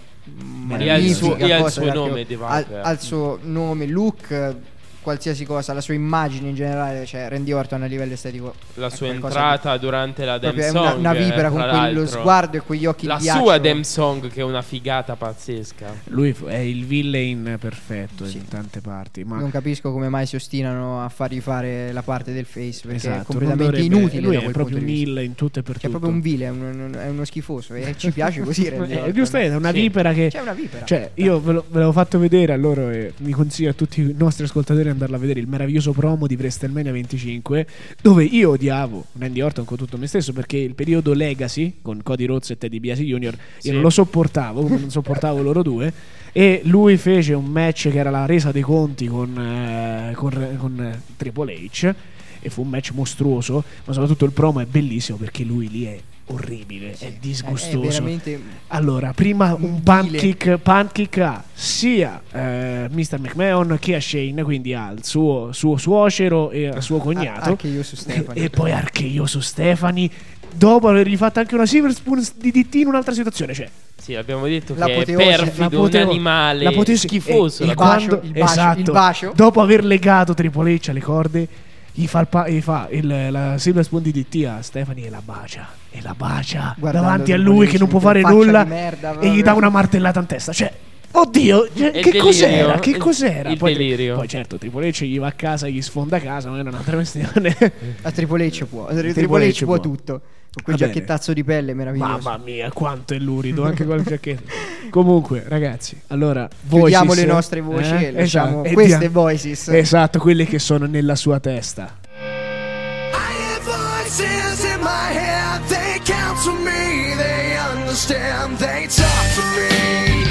E al suo- magnifica e al cosa suo che- nome, The al, Viper. al suo nome, look, qualsiasi cosa, la sua immagine in generale, cioè Randy Orton a livello estetico La è sua qualcosa entrata durante la di- proprio Damn è una, Song, una vipera eh, con tra quello l'altro. sguardo e quegli occhi La di ghiaccio. sua Damn Song che è una figata pazzesca. Lui fu- è il villain perfetto Sì. in tante parti. Ma Non capisco come mai si ostinano a fargli fare la parte del face, perché esatto, è completamente non dovrebbe- inutile Lui da è quel proprio punto un di vista. heel in tutto e per Cioè, tutto. è proprio un vile, è, un- è uno schifoso e ci piace così Randy Eh, Orton. giustamente, è una Sì. vipera che C'è una vipera. Cioè, io ve, lo- ve l'avevo fatto vedere a loro e mi consiglio a tutti i nostri ascoltatori di andarla a vedere il meraviglioso promo di WrestleMania venticinque, dove io odiavo Randy Orton con tutto me stesso, perché il periodo Legacy con Cody Rhodes e Teddy DiBiase junior io Sì. non lo sopportavo, come non sopportavo loro due, e lui fece un match che era la resa dei conti con, eh, con, con eh, Triple H, e fu un match mostruoso, ma soprattutto il promo è bellissimo perché lui lì è orribile, Sì, è è disgustoso. veramente Allora, prima un un punt vile. kick, punt kick a sia eh, mister McMahon che a Shane, quindi al suo, suo suocero e al suo cognato, Anche io su Stefani. e poi archeio su Stefani, dopo avergli fatto anche una silver spoon di D T in un'altra situazione. Cioè, Sì, abbiamo detto che è L'apoteosi- perfido, un l'apoteo- animale l'apoteosi- schifoso. e- la e bacio, quando- il bacio, esatto, il bacio. dopo aver legato Triple H alle corde, gli fa, il, pa- gli fa il- la silver spoon di D T a Stefani e la bacia, e la bacia Guardando davanti a Triple lui H che non può con fare faccia nulla, di merda, e gli proprio. dà una martellata in testa. Cioè, oddio, cioè, È il che delirio, cos'era? Che il- cos'era? il poi, delirio. poi certo, Triple H gli va a casa, gli sfonda casa, ma è un'altra questione. A Triple H può, a Triple, Triple H H può può. tutto. Con quel Va bene. giacchettazzo di pelle meraviglioso. Mamma mia, quanto è lurido anche con il giacchetto. Comunque, ragazzi, allora voices, Chiudiamo le nostre voci eh? e lasciamo Esatto, e queste dia- voices. Esatto, quelle che sono nella sua testa. I have voices in my head, they counsel me, they understand, they talk to me.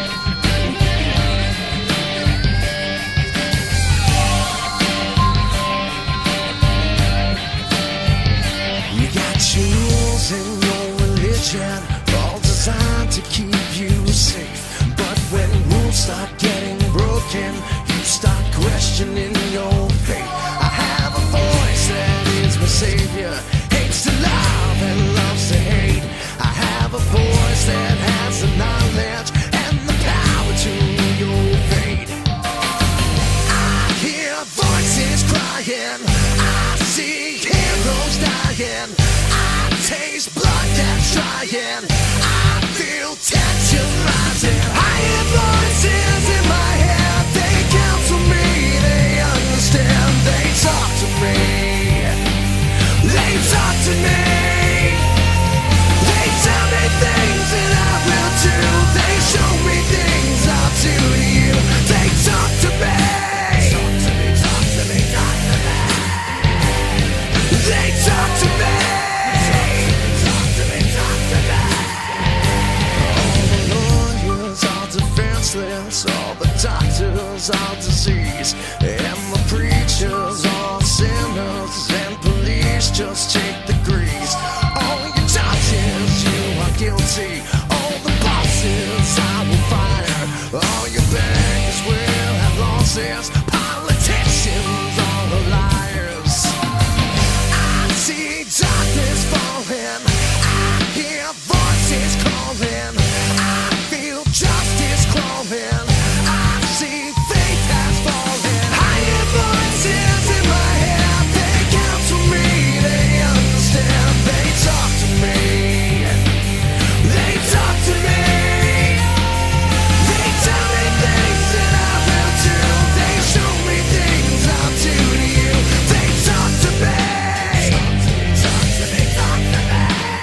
You got your rules in your religion, all designed to keep you safe. But when rules start getting broken, you start questioning your faith. I have a voice that is my savior, hates to love and loves to hate. I have a voice that has the knowledge and the power to your fate. I hear voices crying, I see heroes dying, I taste blood that's trying, I feel tension rising. I hear voices in my head, they counsel me, they understand, they talk to me, they talk to me, they tell me things that I will do, they show me things I'll do to you, they talk to me, talk to me, talk to me, talk to me, they talk to me, talk to me, talk to me. All the lawyers are defenseless, all the doctors are disease, and the preachers are sinners, and police just take degrees. All your judges, you are guilty, all the bosses I will fire, all your bankers will have losses, politicians all are liars. I see darkness falling, I hear voices calling, I feel justice crawling, I see faith has fallen. I hear voices in my head, they counsel me, they understand, they talk to me, they talk to me, they tell me things that I will do, they show me things I'll do to you, they talk to me, talk to me, talk to me.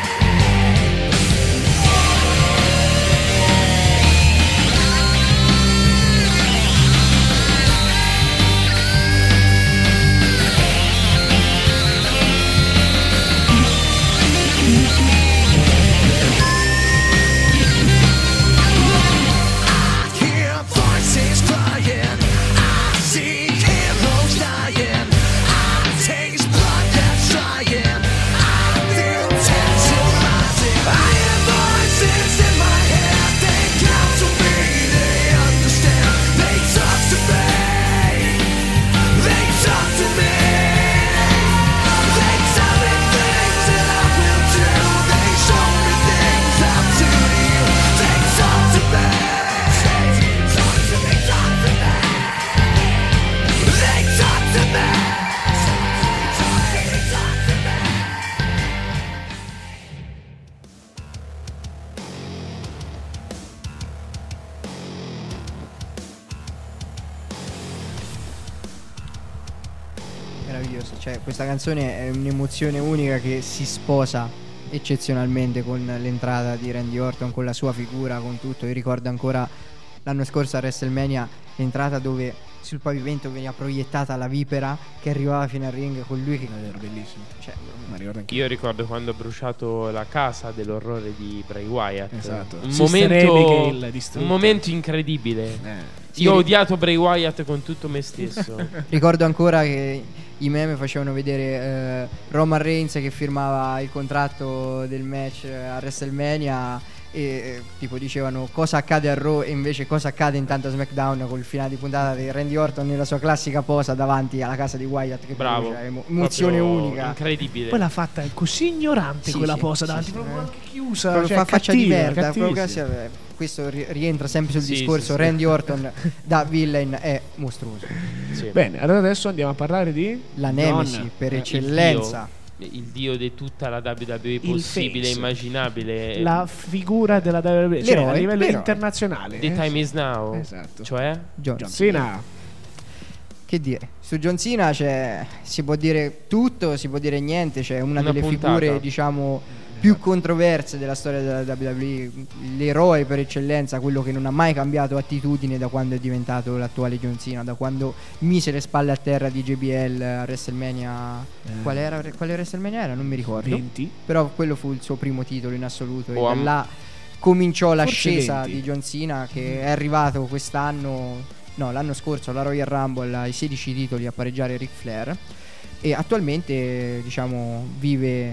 I hear voices crying, I see heroes dying, I taste blood that's trying, I feel tension rising. I hear voices in my head, they counsel me, they understand, they talk to me, they talk to me, they tell me things that I will do, they show me things I'll do to you, they talk to me, talk to me, talk to me, they talk to me, talk to me, talk to me. Meraviglioso, cioè questa canzone è un'emozione unica che si sposa eccezionalmente con l'entrata di Randy Orton, con la sua figura, con tutto. Io ricordo ancora l'anno scorso a WrestleMania l'entrata dove sul pavimento veniva proiettata la vipera che arrivava fino al ring con lui che Era bellissimo. cioè, Ma ricordo anche Io ricordo quando ho bruciato la casa dell'orrore di Bray Wyatt. Esatto. Un Sister momento, Abigail distrutta. un momento incredibile. Eh. Sì, Io ho ri- odiato Bray Wyatt con tutto me stesso. ricordo ancora che i meme facevano vedere eh, Roman Reigns che firmava il contratto del match a WrestleMania e eh, tipo dicevano cosa accade a Raw e invece cosa accade intanto a SmackDown col finale di puntata di Randy Orton nella sua classica posa davanti alla casa di Wyatt che Bravo. cioè, emo- emozione Proprio unica. incredibile. Poi l'ha fatta così ignorante Sì, quella sì, posa sì, davanti, sì, proprio eh. anche chiusa. Proprio cioè, fa faccia di cattiva, merda, proprio cattivissima. così, eh, questo ri- rientra sempre sul Sì, discorso sì, sì. Randy Orton da villain è mostruoso. Sì. Bene, allora adesso andiamo a parlare di La John. Nemesi per Il eccellenza. dio, il dio di tutta la W W E possibile e face. immaginabile. La figura della W W E, cioè L'eroe, a livello l'eroe. internazionale. The eh, time sì. is now. Esatto. Cioè? John John Cena. Cena. Che dire, su John Cena c'è, si può dire tutto, si può dire niente, c'è una, Una delle puntata. figure diciamo più controverse della storia della W W E, l'eroe per eccellenza, quello che non ha mai cambiato attitudine da quando è diventato l'attuale John Cena, da quando mise le spalle a terra di J B L a WrestleMania. Eh. Qual era, quale WrestleMania era? Non mi ricordo. venti Però quello fu il suo primo titolo in assoluto, Oh, e da am- là cominciò Forse l'ascesa venti. di John Cena, che è arrivato quest'anno, no, l'anno scorso alla Royal Rumble ai sedici titoli a pareggiare Ric Flair, e attualmente diciamo vive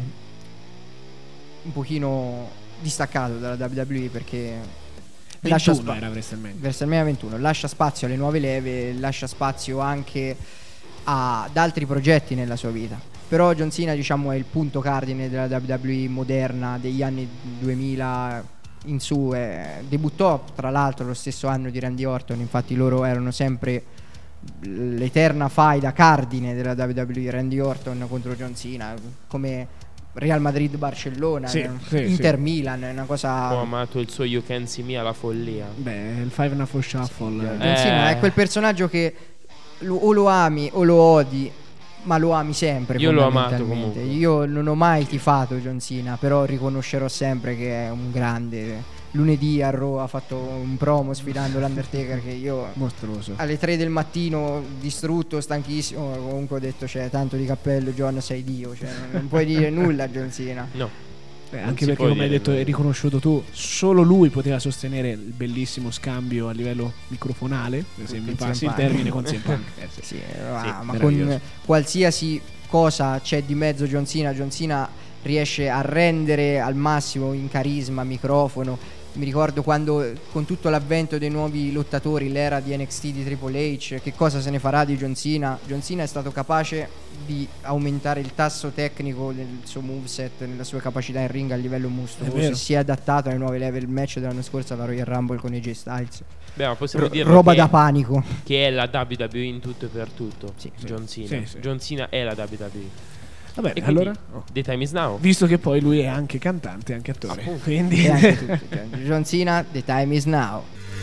un pochino distaccato dalla W W E, perché lascia ventuno spa- era WrestleMania. WrestleMania ventuno lascia spazio alle nuove leve, lascia spazio anche ad altri progetti nella sua vita. Però John Cena, diciamo, è il punto cardine della W W E moderna degli anni duemila in su. eh, debuttò tra l'altro lo stesso anno di Randy Orton, infatti loro erano sempre l'eterna faida cardine della W W E, Randy Orton contro John Cena, come Real Madrid-Barcellona, Sì, eh, sì, Inter-Milan, è una cosa. Ho amato il suo You Can See Me alla follia. Beh, il Five and a Four Shuffle. John Eh. Cena è quel personaggio che lo- o lo ami o lo odi, ma lo ami sempre. Io l'ho amato fondamentalmente. comunque. Io non ho mai tifato John Cena, però riconoscerò sempre che è un grande. Lunedì a Raw ha fatto un promo sfidando l'Undertaker, che io Mostruoso. alle tre del mattino, distrutto, stanchissimo, comunque ho detto, cioè, tanto di cappello, John, sei Dio, cioè, non, non puoi dire nulla a John Cena. No. Eh, Non anche si perché, può come hai dire detto e nulla. riconosciuto tu, solo lui poteva sostenere il bellissimo scambio a livello microfonale, se mi Con passi C M il Punk. termine, con C M Punk. Eh, sì. Sì, ah, ma meraviglioso. con qualsiasi cosa c'è di mezzo John Cena, John Cena riesce a rendere al massimo in carisma, microfono. Mi ricordo quando, con tutto l'avvento dei nuovi lottatori, l'era di N X T di Triple H, che cosa se ne farà di John Cena? John Cena è stato capace di aumentare il tasso tecnico del suo moveset, nella sua capacità in ring a livello È mostruoso, vero. si è adattato alle nuove level. Il match dell'anno scorso alla Royal Rumble con A J Styles, Beh, ma possiamo Ro- dire roba che, da panico. che è la W W E in tutto e per tutto. Sì. John Cena. Sì, sì. John Cena è la W W E. Va bene, E quindi, allora, oh, The Time Is Now. visto che poi lui è anche cantante, anche attore, Appunto. quindi E anche tutto, cioè, John Cena, The Time Is Now.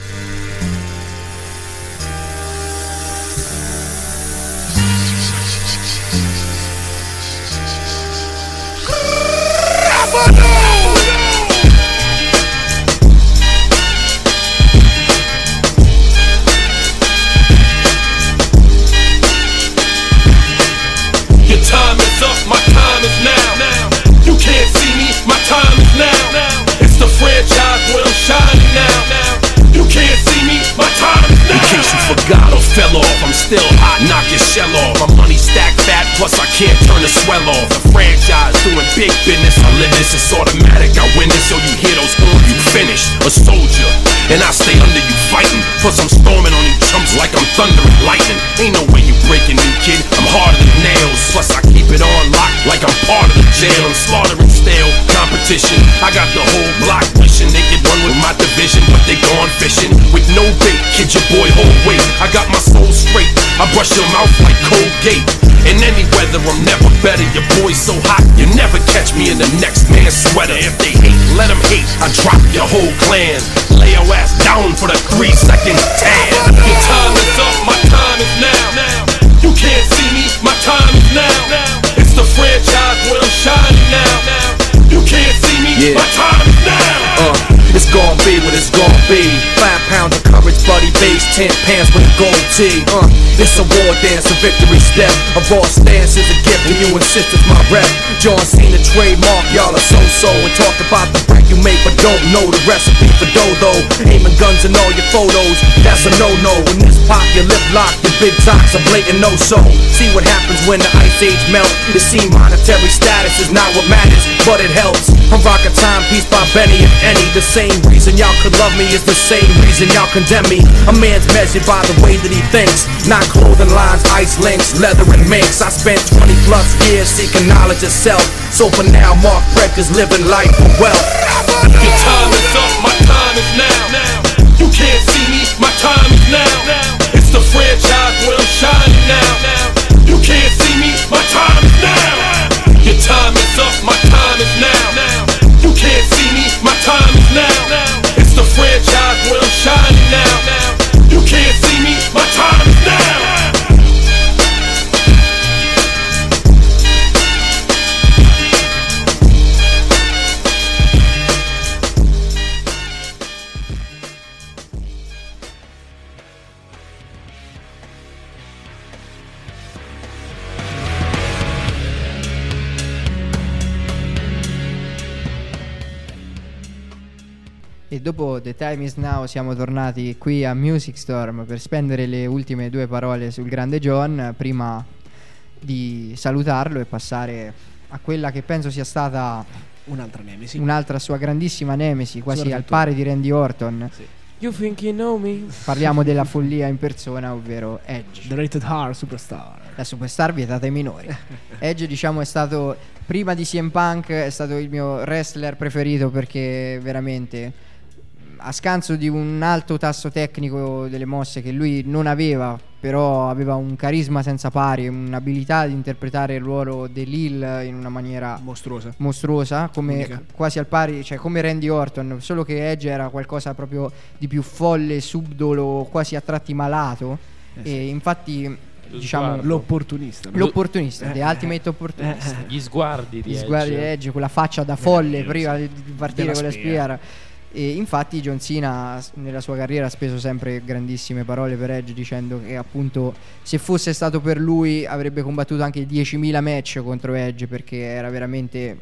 Your time is up, my time is now. You can't see me, my time is now. It's the franchise where I'm shining now. You can't see me, my time is now. In case you forgot or fell off, I'm still hot, knock your shell off. My money stacked fat, plus I can't turn the swell off. The franchise doing big business, I live this, it's automatic. I win this, so you hear those horns, you finished. A soldier, and I stay under you fighting. Plus I'm storming on you chumps like I'm thunder and lightning. Ain't no way you breaking me, kid, I'm harder than nails. Plus I keep it on lock like I'm part of the jail. I'm slaughtering stale competition. I got the whole block wishing they could run with my division, but they gone fishing with no bait. Kid, your boy, hold weight. I got my soul straight. I brush your mouth like Colgate. In any weather, I'm never better. Your boy's so hot, you never catch me in the next man's sweater. If they hate, let them hate. I drop your whole clan. Lay your ass down for the three second tan. Your time is up, my time is now. You can't see me, my time is now. It's the franchise where I'm shining now. You can't see me, Yeah. my time is now. Uh, it's gon' be what it's gon' be. Five pounds of courage, buddy base, ten pants with a gold tee. Uh, it's a war dance, a victory step. A raw stance is a gift, and you insist it's my rep. John Cena trademark, y'all are so-so. And talk about the break you make, but don't know the recipe for dough. Aiming guns in all your photos, that's a no-no. When this pop, your lip lock, your big talks a blatant no-so. See what happens when the ice age melt. It seems monetary status is not what matters, but it helps. I'm rocking timepiece by Benny and Any. The same reason y'all could love me is the same reason y'all condemn me. A man's measured by the way that he thinks, not clothing lines, ice links, leather and minks. I spent twenty plus years seeking knowledge of self. So for now, Mark Breck is living life for wealth. Your time is up, my time is now. You can't see me, my time is now. It's the franchise where I'm shining now. You can't see me, my time is now. Your time is up, my time is now. You can't see me, my time is now. It's the franchise where I'm shining now. You can't see me, my time is now. E dopo The Time Is Now siamo tornati qui a Music Storm per spendere le ultime due parole sul grande John, prima di salutarlo e passare a quella che penso sia stata un'altra nemesi, un'altra sua grandissima nemesi, quasi Sua al avventura. pari di Randy Orton. Sì. You think you know me? Parliamo della follia in persona, ovvero Edge, The Rated R Superstar. la superstar vietata ai minori. Edge, diciamo, è stato, prima di C M Punk, è stato il mio wrestler preferito, perché veramente, a scanso di un alto tasso tecnico delle mosse che lui non aveva, però aveva un carisma senza pari, un'abilità di interpretare il ruolo dell'Hill in una maniera Mostruosa. mostruosa, come Unica. quasi al pari, cioè come Randy Orton, solo che Edge era qualcosa proprio di più folle, subdolo, quasi a tratti malato. Eh E sì. infatti, Lo diciamo, sguardo. L'opportunista. no? l'opportunista, Eh, The eh, Ultimate Opportunist. Gli sguardi di Gli Edge. sguardi di Edge, quella faccia da folle Meraviglioso. prima di di partire Della con la spear. spear. E infatti John Cena s- nella sua carriera ha speso sempre grandissime parole per Edge, dicendo che appunto se fosse stato per lui avrebbe combattuto anche diecimila match contro Edge, perché era veramente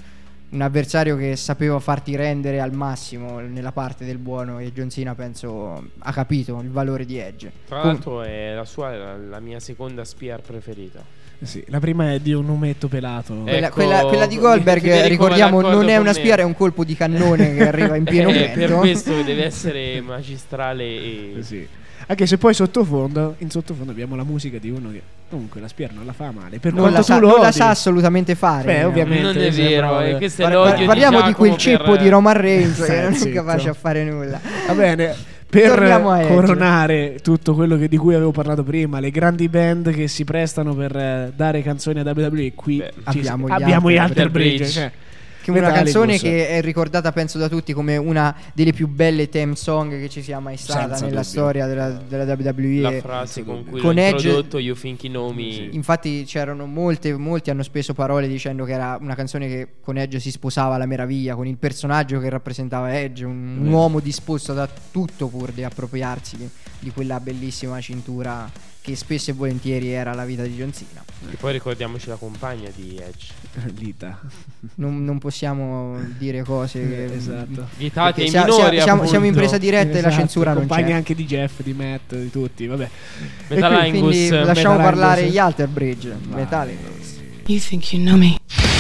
un avversario che sapeva farti rendere al massimo nella parte del buono, e John Cena penso ha capito il valore di Edge. Tra Com- l'altro è la sua la, la mia seconda spear preferita. Sì, la prima è di un ometto pelato. Quella, Ecco, quella- quella di Goldberg, Federico ricordiamo, va d'accordo non è con una me. spear, è un colpo di cannone che arriva in pieno Eh, per petto. questo che deve essere magistrale e Sì. Anche se poi sottofondo, in sottofondo abbiamo la musica di uno che comunque la spear non la fa male. Per non, quanto la sa, tu lo non la odi. sa assolutamente fare. Beh, ovviamente. non è sembra- vero, e questo è Par- l'odio par- di parliamo di, Giacomo quel ceppo per- di Roman Reigns che Stai non è zitto. capace a fare nulla. Va bene, per Torniamo a Edge. coronare tutto quello che- di cui avevo parlato prima, le grandi band che si prestano per eh, dare canzoni a W W E, qui Beh, ci- abbiamo gli abbiamo gli Alter Alter Bridge. Bridge. Cioè, Che è una Metallicus. canzone che è ricordata penso da tutti come una delle più belle theme song che ci sia mai stata Senza nella dubbio. storia della, della W W E. la frase con cui Con l'ho Edge- introdotto You think you know me. Infatti c'erano molte, molti hanno speso parole dicendo che era una canzone che con Edge si sposava alla meraviglia, con il personaggio che rappresentava Edge, un, un uomo disposto da tutto pur di appropriarsi di, di quella bellissima cintura che spesso e volentieri era la vita di John Cena. E poi ricordiamoci la compagna di Edge. Lita. Non, non possiamo dire cose che, Esatto. Vietate perché ai sia- minori, sia- siamo, siamo in appunto. presa diretta e la Esatto, censura non compagni c'è. anche di Jeff, di Matt, di tutti, vabbè. E Metalingus. quindi lasciamo Metalingus. parlare gli Alter Bridge. Metallicus. You think you know me?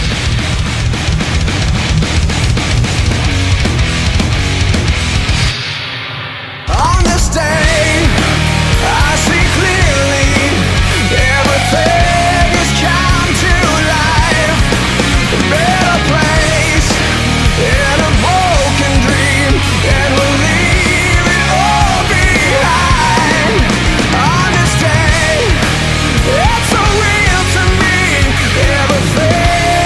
On this day, I see clearly everything has come to life. A better place in a broken dream, and we'll leave it all behind. On this day, it's so real to me. Everything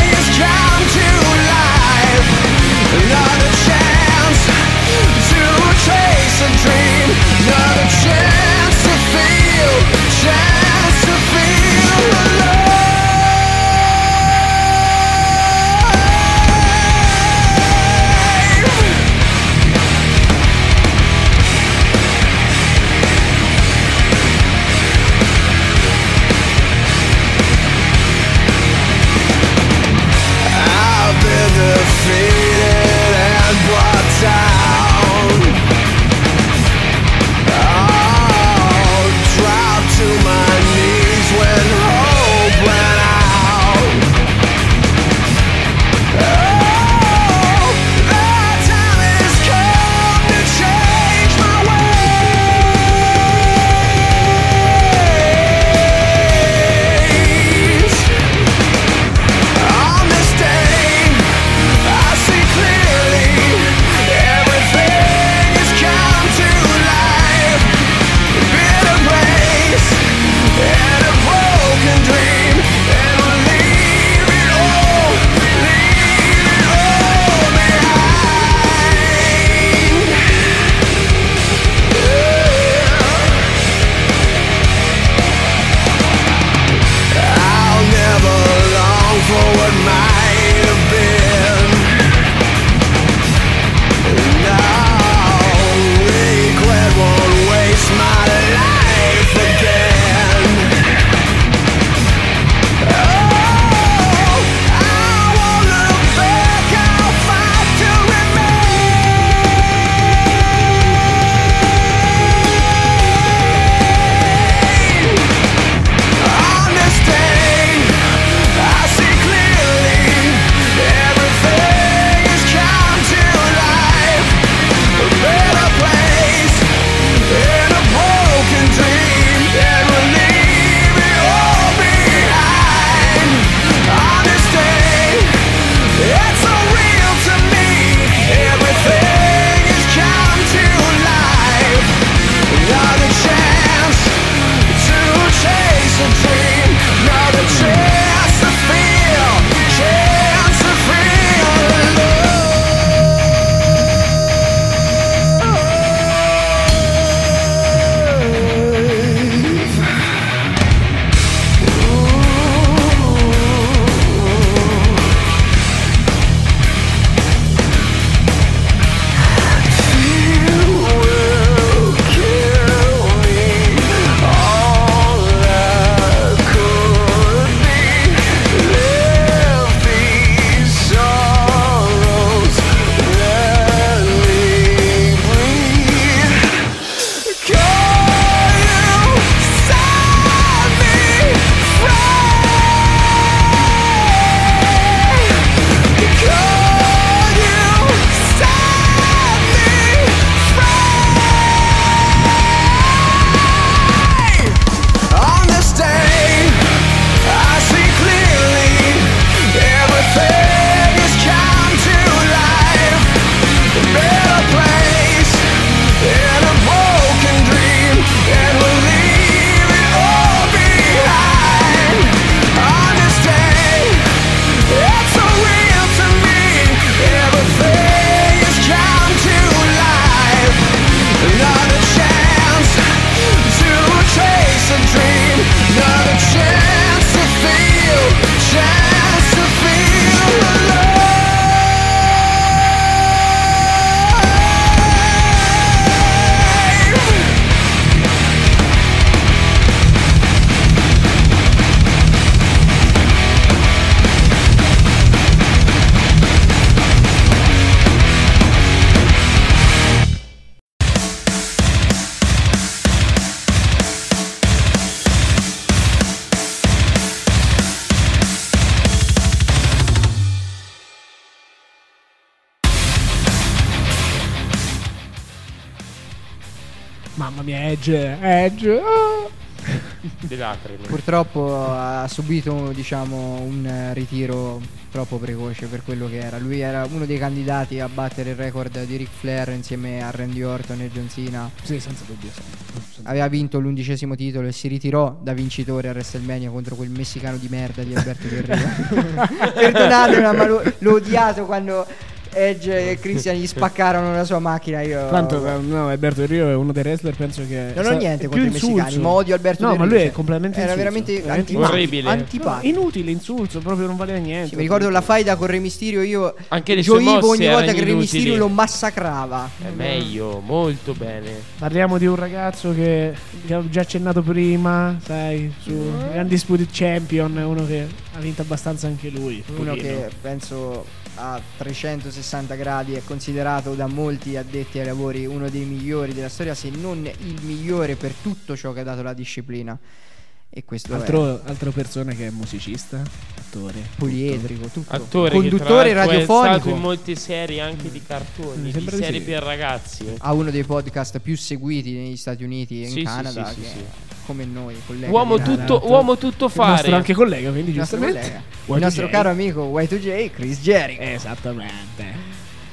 mamma mia, Edge, Edge. Oh. Di lacrime. Purtroppo ha subito, diciamo, un ritiro troppo precoce per quello che era. Lui era uno dei candidati a battere il record di Ric Flair insieme a Randy Orton e John Cena. Sì, senza dubbio. Aveva vinto l'undicesimo titolo e si ritirò da vincitore a WrestleMania contro quel messicano di merda di Alberto Del Rio. Perdonatemi, ma l'ho, l'ho odiato quando Edge e Christian gli spaccarono la sua macchina. Io Tanto, no, Alberto Del Rio è uno dei wrestler, penso che non ho niente contro i messicani, ma odio Alberto no, Del Rio. ma lui è cioè, completamente era insulso. veramente Veramente antipatico, orribile. antipatico. No, inutile, insulso, proprio non valeva niente. Sì, mi ricordo la faida con Re Mysterio, io Anche le sue gioivo mosse ogni volta erano che Re inutili. Mysterio lo massacrava. È meglio, molto bene. Parliamo di un ragazzo che, che ho già accennato prima, sai, su Undisputed Champion, uno che ha vinto abbastanza anche lui. Uno pochino. che penso a trecentosessanta gradi è considerato da molti addetti ai lavori uno dei migliori della storia, se non il migliore per tutto ciò che ha dato la disciplina. E questo altro, è altra persona che è musicista, attore, poliedrico, tutto. Attore Conduttore che tra l'altro è radiofonico. stato in molte serie anche di cartoni, Mi di sembra di serie sì. per ragazzi. Ha uno dei podcast più seguiti negli Stati Uniti e in Sì, sì, Canada, sì, sì, che sì. è come noi, collega Uomo di tutto, Canada. uomo tutto il nostro fare. anche collega, quindi Il nostro giustamente collega. Y Il nostro due J. caro amico Y due J, Chris Jericho. Esattamente.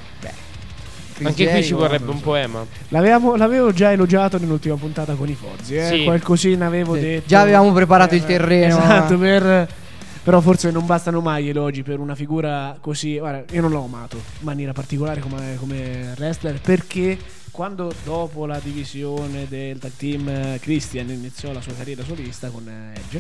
Chris Anche qui ci Jericho, vorrebbe non un so. poema. L'avevamo, l'avevo già elogiato nell'ultima puntata con i Fozzi, eh? Sì. Qualcosina avevo Sì. detto. Già avevamo preparato per- il terreno. Esatto, per... però forse non bastano mai gli elogi per una figura così. Guarda, io non l'ho amato in maniera particolare come, come wrestler, perché quando dopo la divisione del tag team eh, Christian iniziò la sua carriera solista con eh, Edge,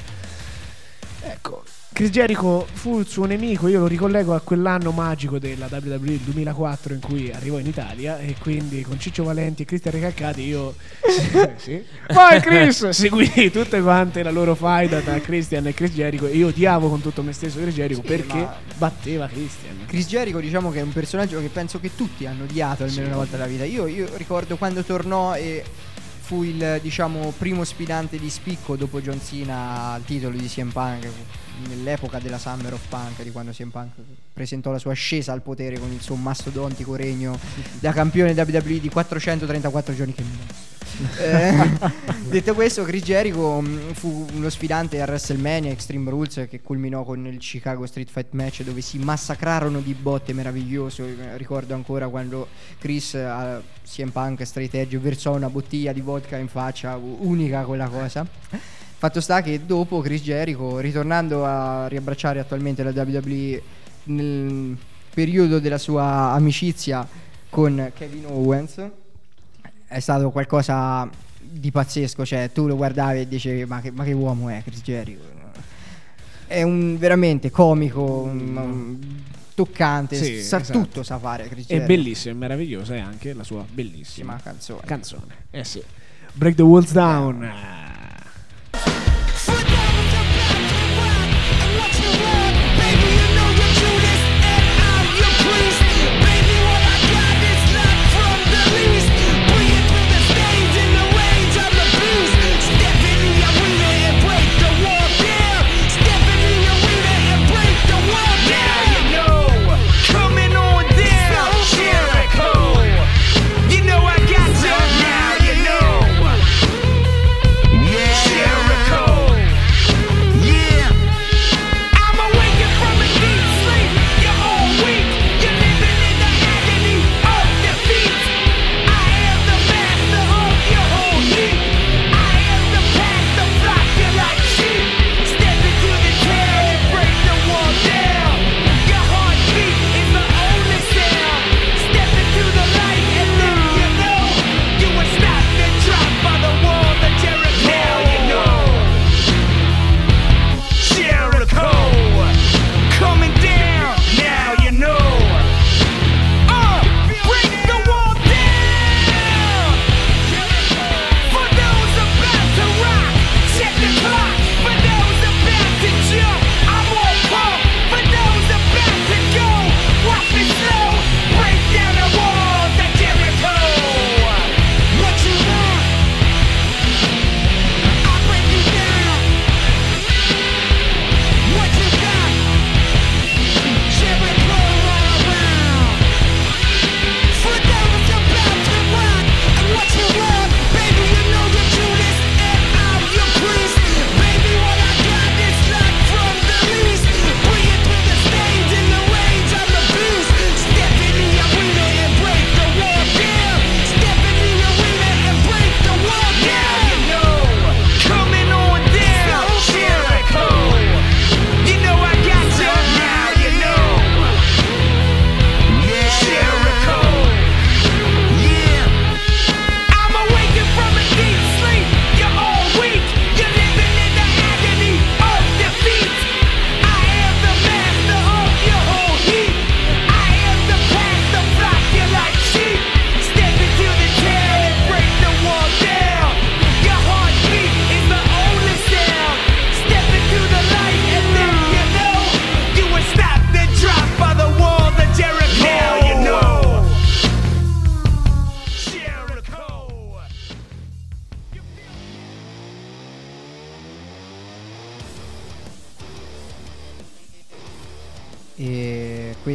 ecco, Chris Jericho fu il suo nemico. Io lo ricollego a quell'anno magico della W W E, il duemilaquattro, in cui arrivò in Italia, e quindi con Ciccio Valenti e Cristian Recalcati io sì. Vai Chris! Seguì tutte quante la loro faida tra Christian e Chris Jericho, e io odiavo con tutto me stesso Chris Jericho Sì, perché ma- batteva Christian. Chris Jericho, diciamo che è un personaggio che penso che tutti hanno odiato almeno Sì. una volta nella vita. Io, io ricordo quando tornò e fu il, diciamo, primo sfidante di spicco dopo John Cena al titolo di C M Punk, nell'epoca della Summer of Punk, di quando C M Punk presentò la sua ascesa al potere con il suo mastodontico regno da campione W W E di quattrocentotrentaquattro giorni. Che mostro. Eh, detto questo, Chris Jericho mh, fu uno sfidante a WrestleMania Extreme Rules, che culminò con il Chicago Street Fight Match, dove si massacrarono di botte, meraviglioso. Eh, ricordo ancora quando Chris a C M Punk Straight Edge versò una bottiglia di vodka in faccia, u- unica quella cosa. Fatto sta che dopo Chris Jericho, ritornando a riabbracciare attualmente la W W E nel periodo della sua amicizia con Kevin Owens, è stato qualcosa di pazzesco. Cioè, tu lo guardavi e dicevi: ma che, ma che uomo è Chris Jericho? È un veramente comico, un- un- toccante, Sì, sa esatto. tutto, sa fare Chris È Jericho. bellissima, è meravigliosa, e anche la sua bellissima Ma canzone. canzone. Eh sì. Break the Walls Down.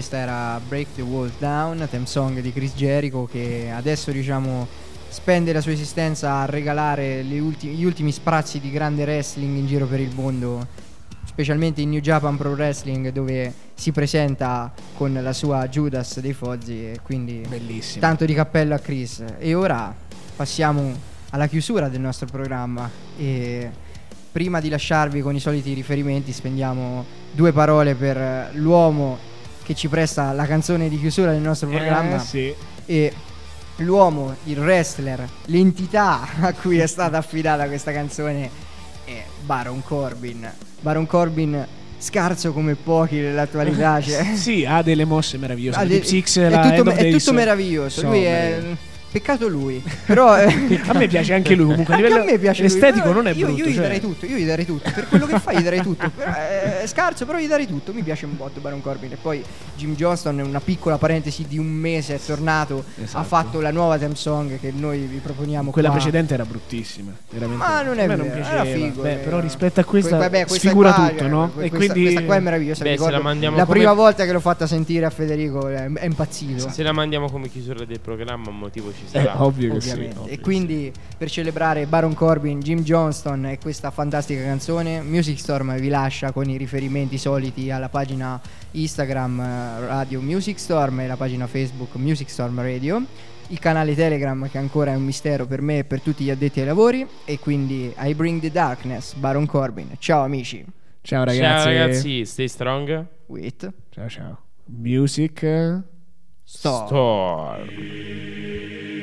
questa era Break the Walls Down, theme song di Chris Jericho, che adesso diciamo spende la sua esistenza a regalare le ulti- gli ultimi sprazzi di grande wrestling in giro per il mondo, specialmente in New Japan Pro Wrestling, dove si presenta con la sua Judas dei Fozzi, e quindi Bellissimo. tanto di cappello a Chris. E ora passiamo alla chiusura del nostro programma, e prima di lasciarvi con i soliti riferimenti spendiamo due parole per l'uomo che ci presta la canzone di chiusura del nostro programma. Eh, sì. E l'uomo, il wrestler, l'entità a cui è stata affidata questa canzone è Baron Corbin. Baron Corbin, scarso come pochi nell'attualità, cioè. Sì, ha delle mosse meravigliose. Ha de- Deep Six, è la tutto, End of è Days, tutto meraviglioso. sono Lui è meravigliosi. peccato lui. Però eh, A me piace anche lui comunque. A anche livello a me piace lui, estetico però non è io, brutto. Io gli cioè. darei tutto, io gli darei tutto. Per quello che fa gli darei tutto. Però è scarso, però gli darei tutto. Mi piace un botto Baron Corbin. E poi Jim Johnston, una piccola parentesi di un mese, è tornato. Esatto. Ha fatto la nuova theme song che noi vi proponiamo. Quella qua. precedente era bruttissima. Veramente. Ma non è A me vero, non era piaceva. figo, Beh, era- però rispetto a questa, Que- vabbè, questa sfigura qua, tutto, eh, no? que- E questa, quindi questa qua è meravigliosa. Beh, mi se la ricordo mandiamo la come- prima volta che l'ho fatta sentire a Federico è, è impazzito. Se la mandiamo come chiusura del programma, un motivo ci è sarà. ovvio che sì. Ovviamente. ovvio E che quindi per celebrare Baron Corbin, Jim Johnston e questa fantastica canzone, Music Storm vi lascia con i riferimenti soliti alla pagina Instagram eh, Radio Music Storm e la pagina Facebook Music Storm Radio, il canale Telegram che ancora è un mistero per me e per tutti gli addetti ai lavori. E quindi I Bring the Darkness, Baron Corbin. Ciao amici. sì. Ciao ragazzi. Ciao ragazzi, stay strong. Wait. Ciao ciao. Music Storm. Storm.